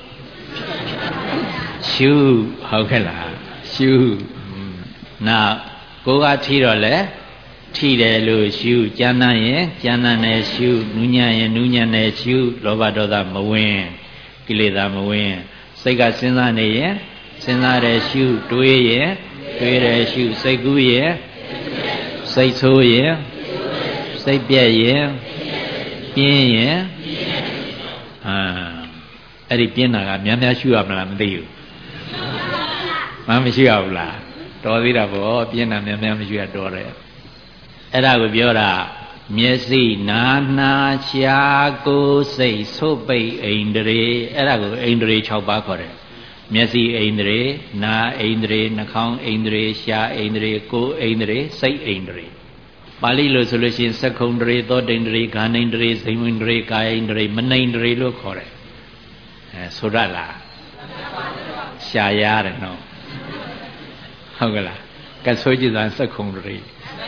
ရှုဟုတ်ကဲ့လားရှုနောက်ကိုကထီတော့လေထီတယ်လို့ရှုကြမ်းတမ်းရင်ကြမ်းတမ်းနဲ့ရှုနူးညံ့ရင်နူးညံ့နဲ့ရှုလောဘဒေါသမဝင်ကိလေသာမဝင်စိတ်ကစဉ်းစားနေရင်စဉ်းစားတယ်ရှုတွေးရင်တွေးတယ်ရှုစိတ်ကူးရင်စိတ်ဆိုးရင်စိတ်ပြက်ရင်ပြင်းရင်အာအဲ့ဒီပြင်းတာကများများရှုရမလားမသိဘူးမမရှိရဘူးလားတော်သေးတာပေါ့ပြင်းတာများများမရှိရတော်တယ်အဲ့ဒါကိုပြောတာမျက်စိနာနာရှာကိုယ်စိတ်ဆုတ်ပိတ်အိန္ဒြေအဲ့ဒါကိုအိန္ဒြေ၆ပါးခေါ်တယ်မျက်စိအိန္ဒြေနာအိန္ဒြေနှာခေါင်းအိန္ဒြေရှားအိန္ဒြေကိုယ်အိန္ဒြေစိတ်အိန္ဒြေပါဠိလိုဆိုလို့ရှိရင်သက္ခုံဒြေသောတိန္ဒြေဂာနိန္ဒြေဇိဝိန္ဒြေကာယိန္ဒြေမနိန္ဒြေလို့ခေါ်တယ်အဲဆိုရလားရှားရတယ်နော်ဟုတ်ကလားကဲဆိုကြည့်သားသက္ခုံဒြေ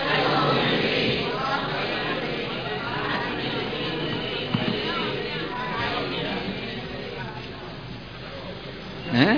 ဟမ်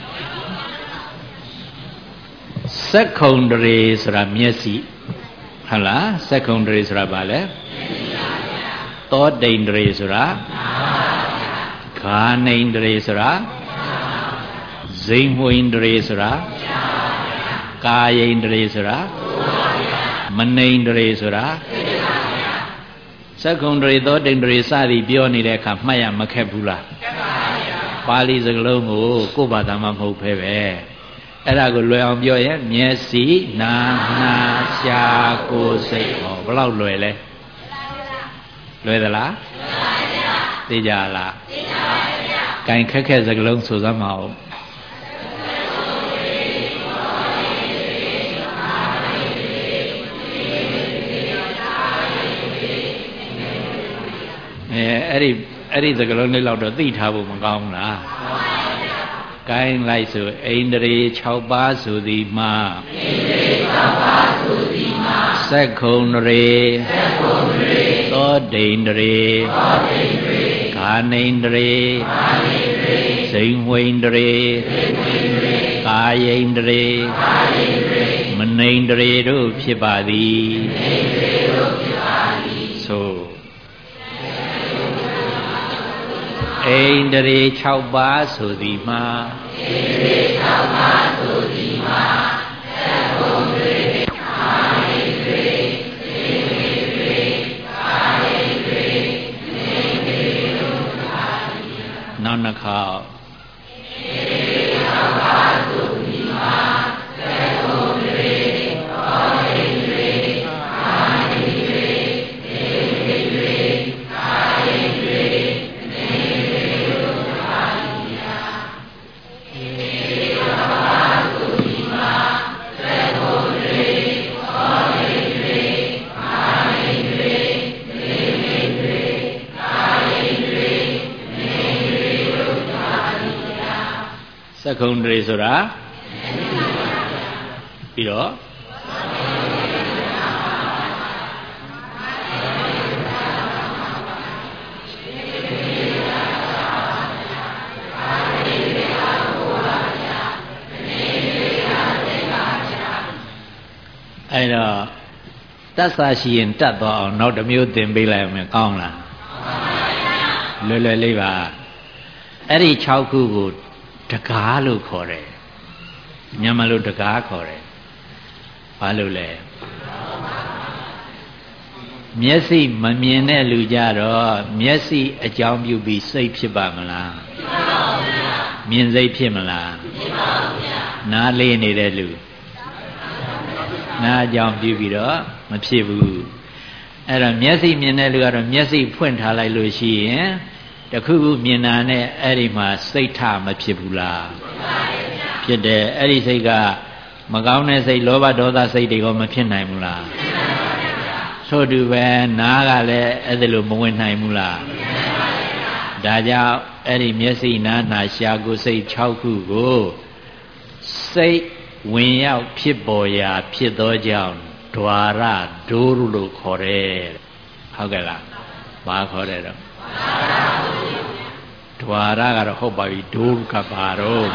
စက္ခုံဒရေဆိုတာမျက်စိဟုတ်လားစက္ခုံဒရေဆိုတာဘာလဲသောတိန္ဒရေဆိုတာဂာနိန္ဒရေဆိုတာဇိမွိန္ဒရေဆိုတာကာယိန္ဒရေဆိုတာမနိန္ဒရေဆိုတာစက္ခုံဒရေသောတိန္ဒရေစသည်ပြောနေတဲ့အခါမှတ်ရမခက်ဘူးလားပါဠိစကားလုံးကိုကိုယ့်ဘာသာမှမဟုတ်ပဲပဲအဲ့ဒါကိုလွယ်အောင်ပြောရင်မျက်စိနာနာရှားကိုယ်စိတ်ဟောဘယ်လောက်လွယ်လဲလွယ်သလားသိကြလားသိကြပါဗျာဂိုင်ခက်ခက်စကားလုံးဆိုစမ်းမအောင်အဲအဲ့ဒီအဲ့ဒီစကားလုံးလေးလောက်တော့သိထားဖို့မကောင်းဘူးလားကိုင်းလိုက်ဆိုအိန္ဒြေ၆ပါးဆိုသည်မှာအိန္ဒြေ၆ပါးဆိုသည်မှာစက္ခုံဒရေစက္ခုံဒရေသောတိန္ဒြေသောတိန္ဒြေဂာနိန္ဒြေဂာနိန္ဒြေဇိဝိန္ဒြေဇိဝိန္ဒြေကာယိန္ဒြေကာယိန္ဒြေမနိန္ဒြေတို့ဖြစ်ပါသည်မနိန္ဒြေတို့ဖြစ်ပါသည်ဆိုအိန္ဒြေ၆ပါးဆိုသည်မှာအိန္ဒြေ၆ပါးဆိုသည်မှာသက္ခုံဒြေအာနိန္ဒြေဇိဝိန္ဒြေကာယိန္ဒြေမနိန္ဒြေတို့ပါသည်နောက်နှစ်ခေါက်အိန္ဒြေ၆ပါးဆိုသည်မှာသက္ခုံဒြေအာနိန္ဒြေအာနိန္ဒြေဇိဝိန္ဒြေကာယိန္ဒြေသက္ခုံဒရေဆိုတာပြီးတော့အဲ့တော့တတ်စာရှိရင်တတ်သွားအောင်နောက်တစ်မျိုးသင်ပေးလိုက်မယ်ကောင်းလားလွယ်လွယ်လေးပါအဲ့ဒီ၆ခုကိုတကားလို့ခေါ်တယ်မြန်မာလိုတကားခေါ်တယ်ဘာလို့လဲမျက်စိမမြင်တဲ့လူကြတော့မျက်စိအကြောင်းပြုပြီးစိတ်ဖြစ်ပါမလားဖြစ်ပါဘူးဗျာမြင်စိတ်ဖြစ်မလားဖြစ်ပါဘူးဗျာနားလေးနေတဲ့လူနားအကြောင်းပြုပြီးတော့မဖြစ်ဘူးအဲ့တော့မျက်စိမြင်တဲ့လူကတော့မျက်စိဖွင့်ထားလိုက်လို့ရှိရင်တခုခုမြင်တာနဲ့အဲ့ဒီမှာစိတ်ထမဖြစ်ဘူးလားဖြစ်တယ်အဲ့ဒီစိတ်ကမကောင်းတဲ့စိတ်လောဘဒေါသစိတ်တွေကမဖြစ်နိုင်ဘူးလားဆိုတူပဲနားကလည်းအဲ့ဒါလိုမဝင်နိုင်ဘူးလားဒါကြောင့်အဲ့ဒီမျက်စိနားနာရှာကိုယ်စိတ်၆ခုကိုစိတ်ဝင်ရောက်ဖြစ်ပေါ်ရာဖြစ်သောကြောင့်ဒွါရဒိုးလို့ခေါ်တယ်ဟုတ်ကဲ့လားဘာခေါ်တယ်တော့ဒွါရကတော့ဟုတ်ပါပြီဒိုးကပါတော့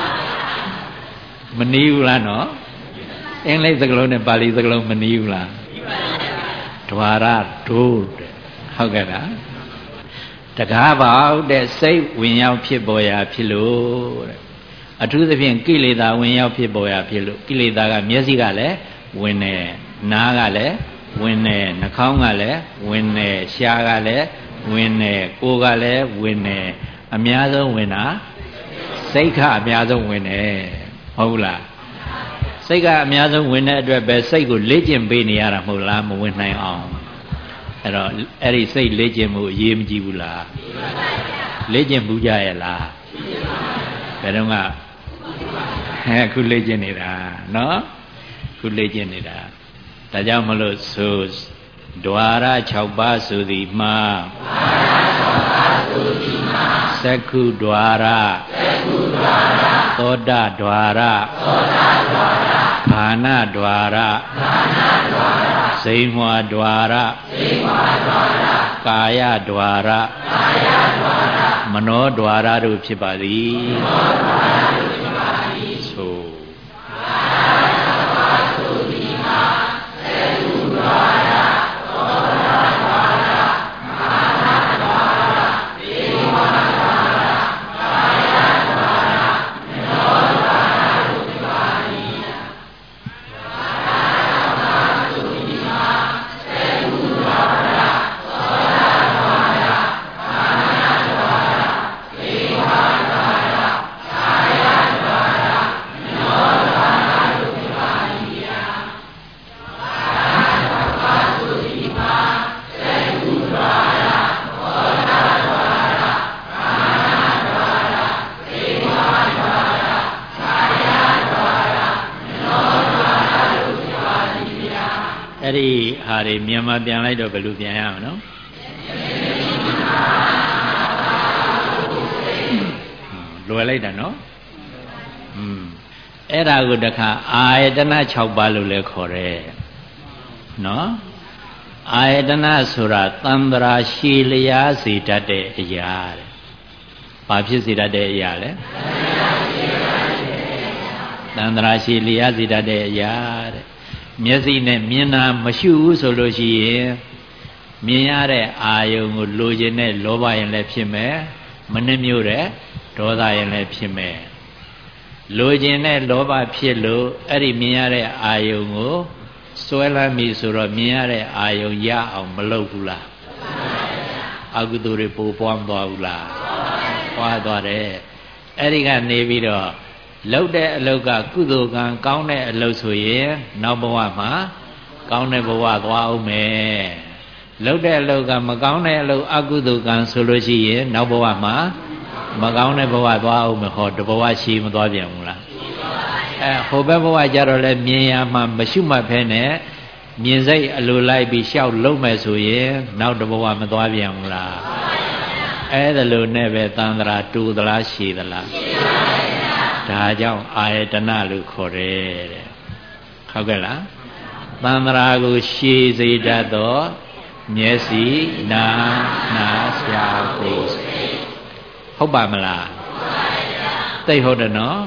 မနီးဘူးလားနော်အင်္ဂလိပ်စကားလုံးနဲ့ပါဠိစကားလုံးမနီးဘူးလားဒွါရဒိုးတဲ့ဟုတ်ကဲ့လားတကားပေါက်တဲ့စိတ်ဝင်ရောက်ဖြစ်ပေါ်ရာဖြစ်လို့တဲ့အထူးသဖြင့်ကိလေသာဝင်ရောက်ဖြစ်ပေါ်ရာဖြစ်လို့ကိလေသာကမျက်စိကလည်းဝင်တယ်နားကလည်းဝင်တယ်နှာခေါင်းကလည်းဝင်တယ်ရှားကလည်းဝင်တယ်ကိုယ်ကလည်းဝင်တယ်အများဆုံးဝင်တာစိတ်ကအများဆုံးဝင်တယ်ဟုတ်လားစိတ်ကအများဆုံးဝင်တဲ့အတွက်ပဲစိတ်ကိုလေ့ကျင့်ပေးနေရတာမဟုတ်လားမဝင်နိုင်အောင်အဲ့တော့အဲ့ဒီစိတ်လေ့ကျင့်မှုအရေးမကြီးဘူးလားလေ့ကျင့်ဘူးကြရဲ့လားဘယ်တော့ကအဲခုလေ့ကျင့်နေတာနော်ခုလေ့ကျင့်နေတာဒါကြောင့်မလို့ဆိုဒွါရ၆ပါးဆိုသည်မှာသက္ခုဒွါရသောတဒွါရခာနဒွါရစိမ္မာဒွါရကာယဒွါရမနောဒွါရတို့ဖြစ်ပါသည်ဆိုအဲ့ဒီဟာတွေမြန်မာပြန်လိုက်တော့ဘယ်လိုပြန်ရမလဲနော်လွယ်လိုက်တာနော်อืมအဲ့ဒါကိုတခါအာယတနာ၆ပါးလို့လည်းခေါ်တယ်နော်အာယတနာဆိုတာသံ္ဍရာရှည်လျားစေတတ်တဲ့အရာတဲ့ဘာဖြစ်စေတတ်တဲ့အရာလဲသံ္ဍရာရှည်လျားစေတတ်တဲ့အရာတဲ့မျက်စိနဲ့မြင်တာမရှိဘူးဆိုလို့ရှိရင်မြင်ရတဲ့အာယုံကိုလိုချင်တဲ့လောဘရင်လည်းဖြစ်မယ်မနှမျိုးတဲ့ဒေါသရင်လည်းဖြစ်မယ်လိုချင်တဲ့လောဘဖြစ်လို့အဲ့ဒီမြင်ရတဲ့အာယုံကိုစွဲလမ်းပြီဆိုတော့မြင်ရတဲ့အာယုံရအောင်မလုပ်ဘူးလားအကုသိုလ်တွေပိုပွားမသွားဘူးလားပွားသွားတယ်အဲ့ဒီကနေပြီးတော့လှုပ်တဲ့အလုပ်ကကုသိုလ်ကံကောင်းတဲ့အလုပ်ဆိုရင်နောက်ဘဝမှာကောင်းတဲ့ဘဝသွားအောင်မယ်လှုပ်တဲ့အလုပ်ကမကောင်းတဲ့အလုပ်အကုသိုလ်ကံဆိုလို့ရှိရင်နောက်ဘဝမှာမကောင်းတဲ့ဘဝသွားအောင်မယ်ဟောတဘဝရှိမသွားပြန်ဘူးလားအဲဟိုဘက်ဘဝကြတော့လဲမြင်ရမှမရှိမှဖဲနဲ့မြင်စိတ်အလိုလိုက်ပြီးရှောက်လုံးမယ်ဆိုရင်နောက်တဘဝမသွားပြန်ဘူးလားအဲ့ဒါလိုနဲ့ပဲသံဃာတူသလားရှိသလားဒါကြောင့်အာယတနာလို့ခေါ်တယ်တဲ့ဟုတ်ကဲ့လားသန္တရာကိုရှည်စေတတ်သောမျက်စိနာနာရှာကိုဟုတ်ပါမလားသိဟုတ်တယ်နော်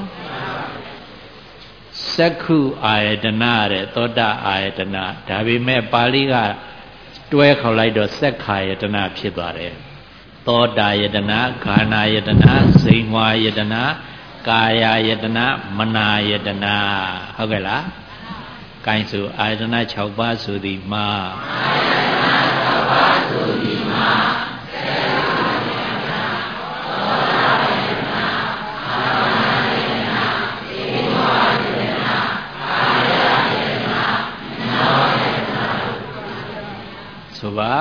စက္ခုအာယတနာတဲ့သောတာအာယတနာဒါပေမဲ့ပါဠိကတွဲခေါ်လိုက်တော့စက္ခာယတနာဖြစ်သွားတယ်သောတာယတနာခန္ဓာယတနာစိန်ဝါယတနာကာယယတနာမနာယတနာဟုတ်ကဲ့လားကိုင်းဆိုအာယတနာ၆ပါးဆိုသည်မှာအာယတနာ၆ပါးဆိုသည်မှာဆိုပါ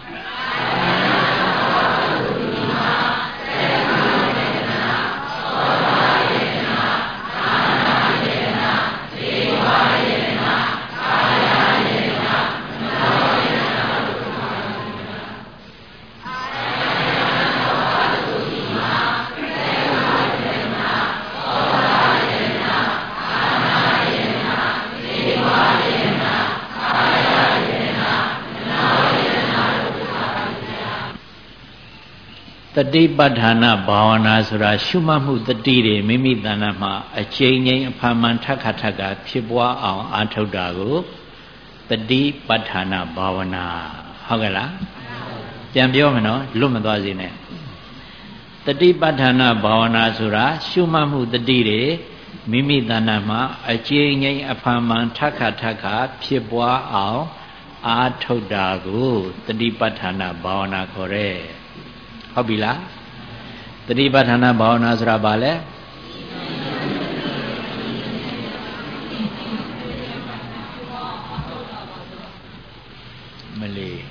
တတိပဋ္ဌာနာဘာဝနာဆိုတာရှုမှတ်မှုတတိတွေမိမိတဏ္ဍာမှာအချိန်ချင်းအဖန်မှန်ထက်ခါထက်ကဖြစ်ပွားအောင်အားထုတ်တာကိုတတိပဋ္ဌာနာဘာဝနာဟုတ်ကဲ့လားပြန်ပြောမယ်နော်လွတ်မသွားစေနဲ့တတိပဋ္ဌာနာဘာဝနာဆိုတာရှုမှတ်မှုတတိတွေမိမိတဏ္ဍာမှာအချိန်ချင်းအဖန်မှန်ထက်ခါထက်ကဖြစ်ပွားအောင်အားထုတ်တာကိုတတိပဋ္ဌာနာဘာဝနာခေါ်တယ်ဟုတ်ပြီလားတတိပဋ္ဌာနာဘာဝနာဆိုတာဘာလဲမလေး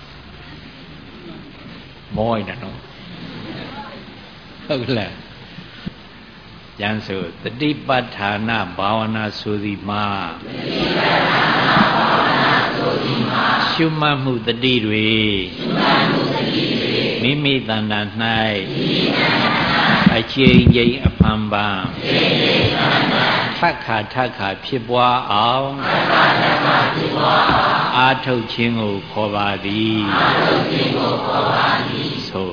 မောရတာနော်ဟုတ်လားကျန်ဆိုတတိပဋ္ဌာနာဘာဝနာဆိုသည်မှာတတိပဋ္ဌာနာဘာဝနာဆိုသည်မှာရှုမှတ်မှုတတိတွေရှုမှတ်မှုတတိတွေမိမိတဏ္ဍာ၌အချိန်ချင်းအဖန်ပန်ထက်ခါထက်ခါဖြစ်ပွားအောင်အာထုတ်ခြင်းကိုခေါ်ပါသည်အာထုတ်ခြင်းကိုခေါ်ပါသည်ဆို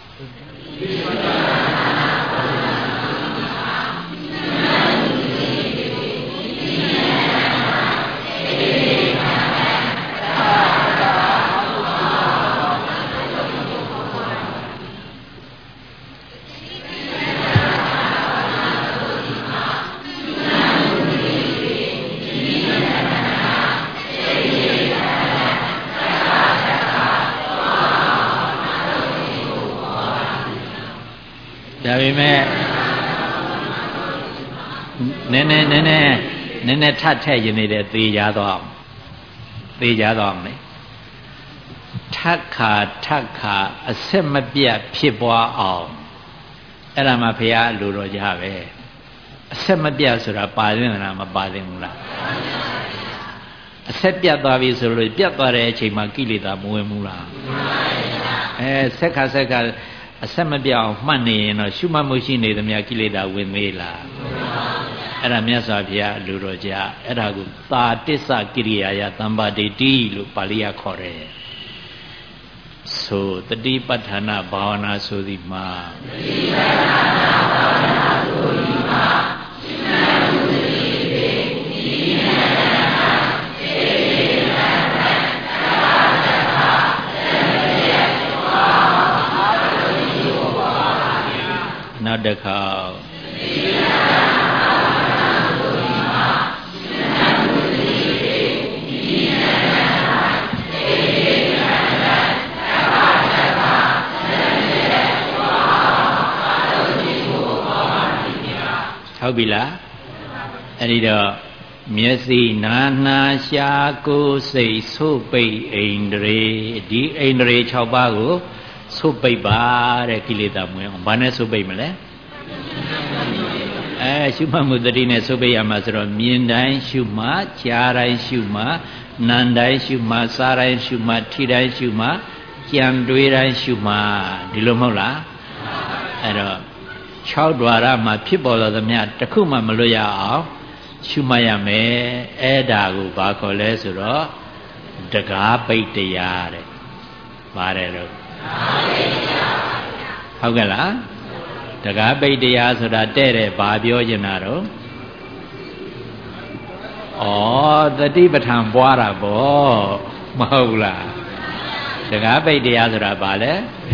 ဒါပေမဲ့နည်းနည်းနည်းနည်းနည်းနည်းထပ်ထည့်ရနေတဲ့သေကြတော့သေကြတော့မယ်ထက်ခါထက်ခါအဆက်မပြတ်ဖြစ်ပွားအောင်အဲ့ဒါမှဘုရားလူတော်ကြပဲအဆက်မပြတ်ဆိုတာပါသင့်လားမပါသင့်ဘူးလားအဆက်ပြတ်သွားပြီဆိုလို့ပြတ်သွားတဲ့အချိန်မှာကိလေသာမဝင်ဘူးလားအဲဆက်ခါဆက်ခါအဆက်မပြောင်းမှတ်နေရင်တော့ရှုမှတ်မှုရှိနေသမျှကိလေသာဝင်သေးလားအဲ့ဒါမြတ်စွာဘုရားလူတော်ကြအဲ့ဒါကိုသာတစ္ဆကိရိယာယသံပါတိတိလို့ပါဠိယခေါ်တယ်ဆိုတတိပဋ္ဌာနာဘာဝနာဆိုသည်မှာတတိပဋ္ဌာနာဘာဝနာဆိုသည်မှာရှုမှတ်မှုတတိတွေဒီဉာဏ်နောက်တစ်ခါဟုတ်ပြီလားအဲ့ဒီတော့မျက်စိနာနာရှာကိုယ်စိတ်ဆိုးပိတ်အိန္ဒြေဒီအိန္ဒြေ၆ပါးကိုဆုတ်ပိတ်ပါတဲ့ကိလေသာမဝင်အောင်ဘာနဲ့ဆုတ်ပိတ်မလဲအဲရှုမှတ်မှုတတိနဲ့ဆုတ်ပိတ်ရမှာဆိုတော့မြင်တိုင်းရှုမှကြားတိုင်းရှုမှနားတိုင်းရှုမှစားတိုင်းရှုမှထိတိုင်းရှုမှကြံတွေးတိုင်းရှုမှဒီလိုမဟုတ်လားအဲ့တော့၆ဓာရမှာဖြစ်ပေါ်လာသမျှတစ်ခုမှမလွတ်ရအောင်ရှုမှတ်ရမယ်အဲ့ဒါကိုဘာခေါ်လဲဆိုတော့တကားပိတ်တရားတဲ့ပါတယ်တော့ဟုတ်ကဲ့လားတကားပိတ်တရားဆိုတာတဲ့တဲ့ဘာပြောချင်တာတော့ဩတတိပဋ္ဌာန်ပွားတာပေါ့မဟုတ်လားတကားပိတ်တရားဆိုတာဘာလဲ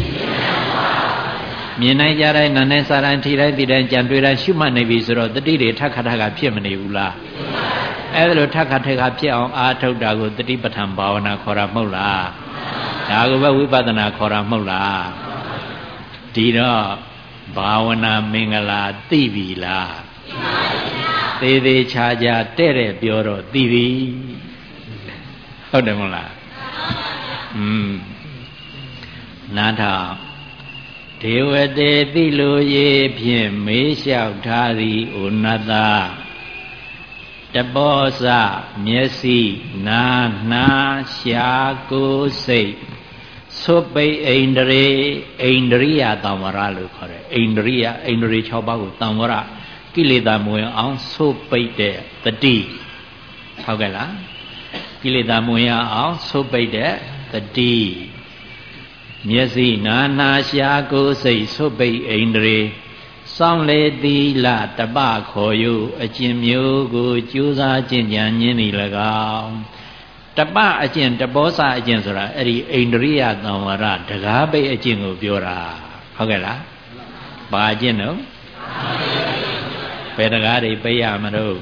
မြင်နိုင်ကြတဲ့နာနဲ့စာတိုင်းထိတိုင်းဒီတိုင်းကြံတွေ့တိုင်းရှုမှတ်နေပြီဆိုတော့တတိတွေထက်ခါထက်ခါဖြစ်မနေဘူးလားအဲ့ဒါလိုထက်ခါထက်ခါဖြစ်အောင်အားထုတ်တာကိုတတိပဋ္ဌာန်ဘာဝနာခေါ်တာမဟုတ်လားဒါကိုပဲဝိပဿနာခေါ်တာမဟုတ်လားဒီတော့ဘာဝနာမင်္ဂလာသိပြီလားသိပါဘူးသေးသေးချာချာတဲ့တဲ့ပြောတော့သိပြီဟုတ်တယ်မဟုတ်လားอืมနားထောင်ဒေဝတေတိလိုရေဖြင့်မေးလျှောက်ထားသည်ဩနတတပောစမျက်စိနာနှာရှာကိုယ်စိတ်သုပိဣန္ဒြေဣန္ဒြိယသံဝရလို့ခေါ်တယ်ဣန္ဒြိယဣန္ဒြေ၆ပါးကိုသံဝရကိလေသာမဝင်အောင်သုပိတဲ့တတိဟုတ်ကဲ့လားကိလေသာမဝင်အောင်သုပိတဲ့တတိမျက်စိနာနာရှာကိုယ်စိတ်သုပိဣန္ဒြေစောင့်လေသီလတပခေါ်ယူအကျင့်မျိုးကိုကြိုးစားကျင့်ကြံခြင်းသည်၎င်းတပအကျင့်တပောစအကျင့်ဆိုတာအဲ့ဒီဣန္ဒြိယသံဝရတကားပိတ်အကျင့်ကိုပြောတာဟုတ်ကဲ့လားဘာအကျင့်တော့ဘယ်တကားတွေပိတ်ရမလို့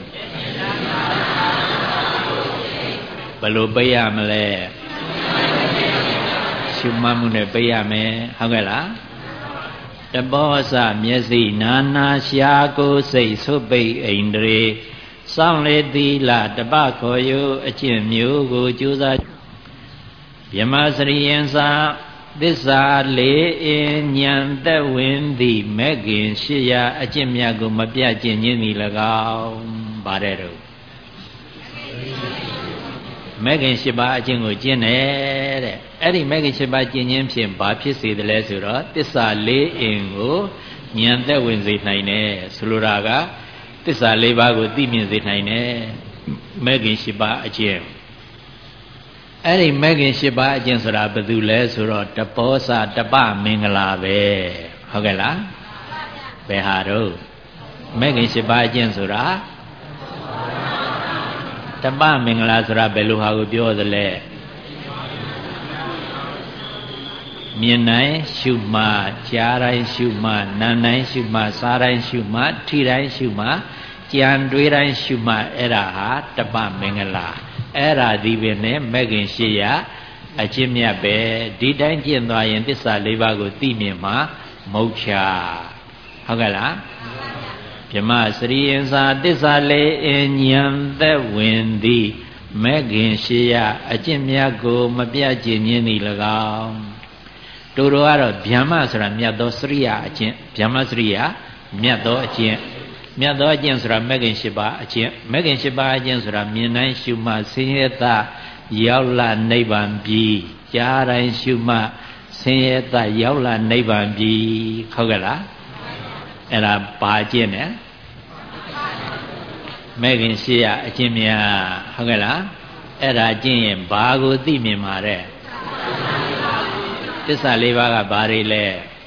ဘယ်လိုပိတ်ရမလဲရှုမှတ်မှုနဲ့ပိတ်ရမယ်ဟုတ်ကဲ့လားတပောစမျက်စိနာနာရှာကိုယ်စိတ်သုပိဣန္ဒြေစောင့်လေသီလတပခေါ်ယူအကျင့်မျိုးကိုကြိုးစားယမစရိယံစာသစ္စာလေးအင်းဉာဏ်သက်ဝင်သည့်မဲ့ခင်ရှိရာအကျင့်မြတ်ကိုမပြတ်ကျင့်ခြင်းသည်၎င်းဗါတဲ့တော့မဲ့ခင်ရှိပါအကျင့်ကိုကျင့်တယ်တဲ့အဲ့ဒီမဲ့ခင်ရှိပါကျင့်ခြင်းဖြင့်ဘာဖြစ်စေတယ်လဲဆိုတော့သစ္စာလေးအင်းကိုဉာဏ်သက်ဝင်စေနိုင်တယ်ဆိုလိုတာကသစ္စာလေးပါးကိုသိမြင်စေနိုင်တယ်မဲ့ခင်ရှိပါအကျင့်အဲ့ဒီမဲ့ခင်ရှိပါအကျင့်ဆိုတာဘာလို့လဲဆိုတော့တပောစတပမင်္ဂလာပဲဟုတ်ကဲ့လားဘယ်ဟာတော့မဲ့ခင်ရှိပါအကျင့်ဆိုတာတပမင်္ဂလာဆိုတာဘယ်လိုဟာကိုပြောသလဲမြင်နိုင်ရှုမှကြားတိုင်းရှုမှနားတိုင်းရှုမှစားတိုင်းရှုမှထိတိုင်းရှုမှကြံတွေးတိုင်းရှုမှအဲ့ဒါဟာတပမင်္ဂလာအဲ့ဒါဒီပင်နဲ့မဲ့ခင်ရှိရအကျင့်မြတ်ပဲဒီတိုင်းကျင့်သွားရင်သစ္စာလေးပါးကိုသိမြင်မှမုတ်ချဟုတ်ကဲ့လားဗြဟ္မစရိယံစာသစ္စာလေးအဉ္ဉံသက်ဝင်သည်မဲ့ခင်ရှိရအကျင့်မြတ်ကိုမပြတ်ကျင့်ခြင်းသည်၎င်းတို့တို့ကတော့ဗျမ္မဆိုတာမြတ်သောစရိယအကျင့်ဗျမ္မစရိယမြတ်သောအကျင့်မြတ်သောအကျင့်ဆိုတာမဲ့ခင်ရှိပါအကျင့်မဲ့ခင်ရှိပါအကျင့်ဆိုတာမြင်တိုင်းရှုမှဆင်းရဲသရောက်လာနိဗ္ဗာန်ပြီးကြားတိုင်းရှုမှဆင်းရဲသရောက်လာနိဗ္ဗာန်ပြီးဟုတ်ကဲ့လားအဲ့ဒါဘာအကျင့်လဲမဲ့ခင်ရှိရအကျင့်များဟုတ်ကဲ့လားအဲ့ဒါကျင့်ရင်ဘာကိုသိမြင်မှာတဲ့သစ္စာလေးပါးကဘာတွေလဲ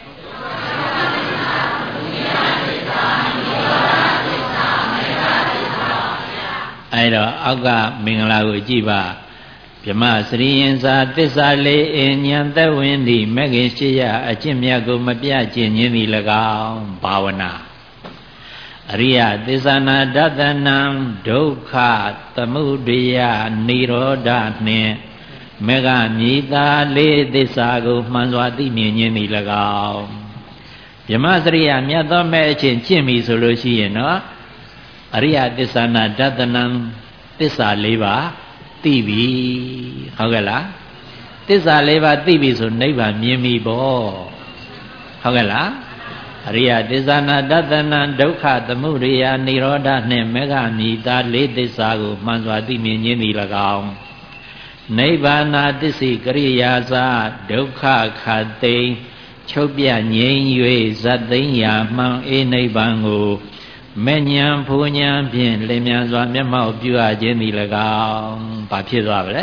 အဲ့တော့အောက်ကမင်္ဂလာကိုကြည့်ပါဗြဟ္မစရိယံစာသစ္စာလေးအဉ္ဉံသက်ဝင်သည့်မဲ့ခင်ရှိရအကျင့်မြတ်ကိုမပြတ်ကျင့်ခြင်းသည်၎င်းဘာဝနာအရိယသစ္စာနာဒသနံဒုက္ခသမုဒယနိရောဓနှင့်မေဃမြေသားလေးသစ္စာကိုမှန်စွာသိမြင်ခြင်းသည်၎င်းဗြဟ္မစရိယမြတ်သောမဲ့အချင်းကျင့်ပြီဆိုလို့ရှိရင်နော်အရိယသစ္စာနာဒသနံသစ္စာလေးပါးသိပြီဟုတ်ကဲ့လားသစ္စာလေးပါးသိပြီဆိုနိဗ္ဗာန်မြင်ပြီပေါ့ဟုတ်ကဲ့လားအရိယသစ္စာနာဒသနံဒုက္ခသမုဒယနိရောဓနှင့်မေဃမြေသားလေးသစ္စာကိုမှန်စွာသိမြင်ခြင်းသည်၎င်းနိဗ္ဗာန်သစ္စိကရိယာစာဒုက္ခခတ်သိမ်းချုပ်ပြငြိမ်း၍ဇတ်သိမ်းရာမှန်အေးနိဗ္ဗာန်ကိုမဲ့ညာဖူညာဖြင့်လင်မြန်စွာမျက်မှောက်ပြုအပ်ခြင်းသည်၎င်းဘာဖြစ်သွားပါလဲ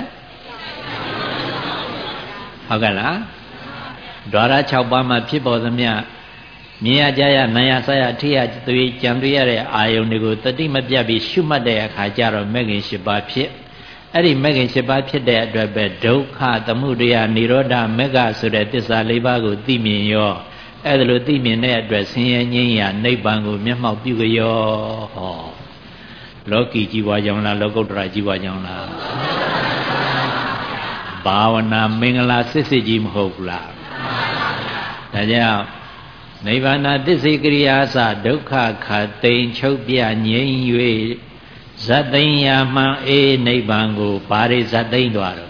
ဟုတ်ကဲ့လားဒွါရ၆ပါးမှာဖြစ်ပေါ်သမျှမြင်ရကြရနာရဆရထိရသွေးကြံတွေ့ရတဲ့အာယုန်တွေကိုတတိမပြတ်ပြီးရှုမှတ်တဲ့အခါကျတော့မဲ့ခင်၈ပါးဖြစ်အဲ့ဒီမဲ့ခင်၈ပါးဖြစ်တဲ့အတွက်ပဲဒုက္ခသမုဒယនិရောဓမဂ္ဂဆိုတဲ့သစ္စာ၄ပါးကိုသိမြင်ရောအဲ့ဒါလိုသိမြင်တဲ့အတွက်ဆင်းရဲငြိမ်းရာနိဗ္ဗာန်ကိုမျက်မှောက်ပြုကြောဟောလောကီကြီးပွားကြောင်းလားလောကုတ္တရာကြီးပွားကြောင်းလားဘာဝနာမင်္ဂလာစစ်စစ်ကြီးမဟုတ်ဘူးလားဒါကြောင့်နိဗ္ဗာန်သစ္စေကရိယာစဒုက္ခခတိန်ချုပ်ပြငြိမ်း၍ဇတ်သိမ်းရာမှန်အေးနိဗ္ဗာန်ကိုဘာတွေဇတ်သိမ်းသွားတော့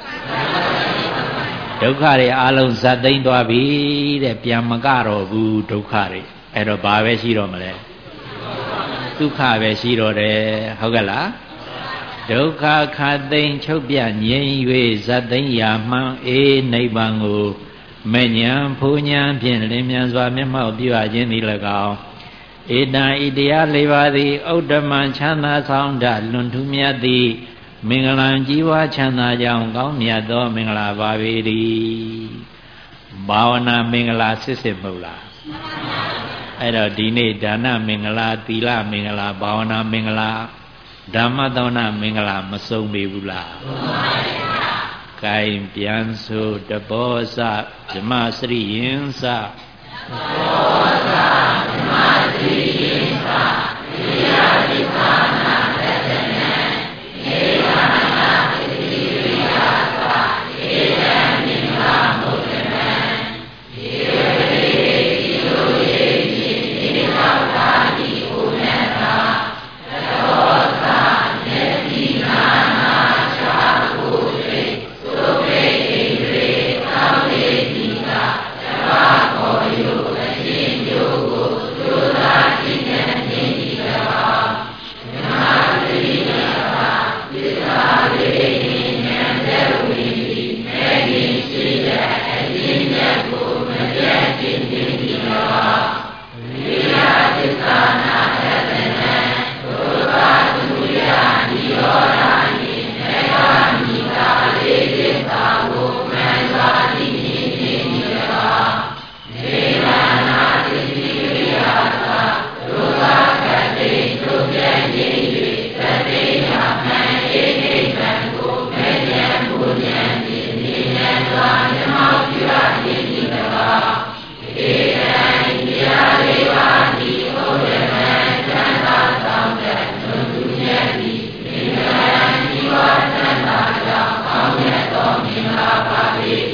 ဒုက္ခတွေအလုံးဇတ်သိမ်းသွားပြီတဲ့ပြန်မကတော့ဘူးဒုက္ခတွေအဲ့တော့ဘာပဲရှိတော့မလဲဒုက္ခပဲရှိတော့တယ်ဟုတ်ကဲ့လားဒုက္ခခတိန်ချုပ်ပြငြိမ်း၍ဇတ်သိမ်းရာမှန်အေးနိဗ္ဗာန်ကိုမဲ့ညာဖူညာဖြင့်လင်းမြန်စွာမျက်မှောက်ပြုအပ်ခြင်းသည်၎င်းဧတံဤတရား၄ပါးသည်ဥဒ္ဓမံချမ်းသာဆောင်တလွန်ထူးမြတ်သည်မင်္ဂလာကြီးပွားချမ်းသာကြောင်းကောင်းမြတ်သောမင်္ဂလာပါပေ၏ဘာဝနာမင်္ဂလာစစ်စစ်မဟုတ်လားအဲ့တော့ဒီနေ့ဒါနမင်္ဂလာသီလမင်္ဂလာဘာဝနာမင်္ဂလာဓမ္မသောနာမင်္ဂလာမဆုံးပေဘူးလားမှန်ပါဗျာကိုင်ပြန်ဆိုတဘောစဓမ္မစရိယင်စတဘောစဓမ္မစရိယင်စသေယတိသာနာသတ္တနံဧဝနာတိတိရိယာသဧတံမိမမုဒ္ဒနံဧဝရေတိလိုယေတိဧသောတာတိဥနတာတဘောစယေတိနာနာချာဟုတေသုဘေဣရေသောတေတိတာတဘာကောယုအရှင်ယုကိုသုသာတိဉ္ဇဉ်တိတဘာဓမ္မစရိယတာသစ္စာရေဉာဏ်တေဝိတိမေခင်ရှိတဲ့အရှင်မြတ်ကိုမပြတ်ခြင်းတိတဘာဝိရာသစ္စာနာသတ္တနံသုသာသူရနိရောဓာနိမေဃာမိတာလေးသစ္စာကိုမှန်စွာသိမြင်ခြင်းတိတဘာနေဝနာတိတိရိယာသာဒုက္ခကတိတို့ပြည့်ခြင်း၍သတိယာမှန်ဧကိဗံကိုမေယံဘုညံတိနိယံစွာမြမောပြုအပ်ခြင်းတိတဘာဧတံဣရာလေးပါးတိဩဒမံသံသာဆောင်တဲ့သုသူမြတ်တိမင်္ဂလာနိဝါသံသာကြောင့်ကောင်းမြတ်သောမင်္ဂလာပါပေ၏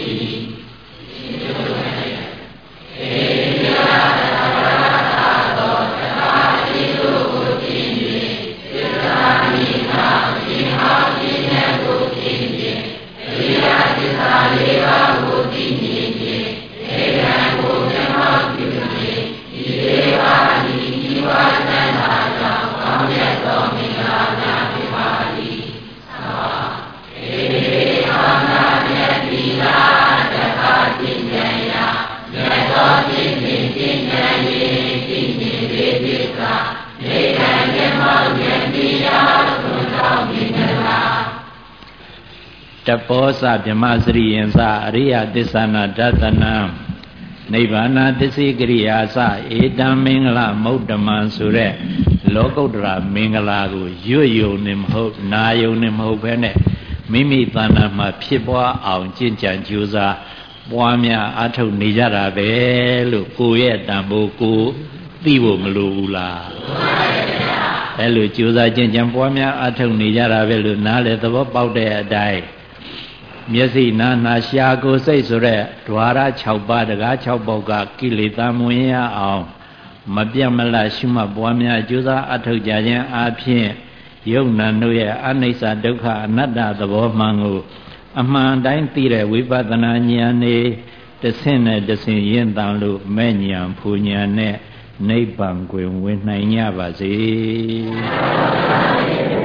တဘောစဗြဟ္မစရိယင်စအရိယသစ္ဆနာဒသနံနိဗ္ဗာန်သစ္စေကရိယာစဧတံမင်္ဂလမုဒ္ဓမံဆိုတဲ့လောကုတ္တရာမင်္ဂလာကိုရွတ်ယုံနေမဟုတ်နာယုံနေမဟုတ်ဘဲနဲ့မိမိတဏ္ဍာမှာဖြစ်ပွားအောင်ကျင့်ကြံကြိုးစားပွားများအထုတ်နေကြတာပဲလို့ကိုယ့်ရဲ့တန်ဖိုးကိုသိဖို့မလိုဘူးလားအဲ့လိုကြိုးစားကျင့်ကြံပွားများအထုတ်နေကြတာပဲလို့နားလေသဘောပေါက်တဲ့အတိုင်းမျက်စိနာနာရှာကိုယ်စိတ်ဆိုတဲ့ဓဝါရ၆ပါးတကား၆ပေါက်ကကိလေသာမဝင်ရအောင်မပြတ်မလတ်ရှုမှတ်ပွားများကြိုးစားအထောက်ကြခြင်းအပြင်ယုံနာတို့ရဲ့အနိစ္စဒုက္ခအနတ္တသဘောမှန်ကိုအမှန်တိုင်းသိတဲ့ဝိပဿနာဉာဏ်နဲ့တဆင့်နဲ့တဆင့်ရင့်တန်လို့မဲ့ဉာဏ်ဖူဉာဏ်နဲ့နိဗ္ဗာန်ကိုဝင်နိုင်ကြပါစေ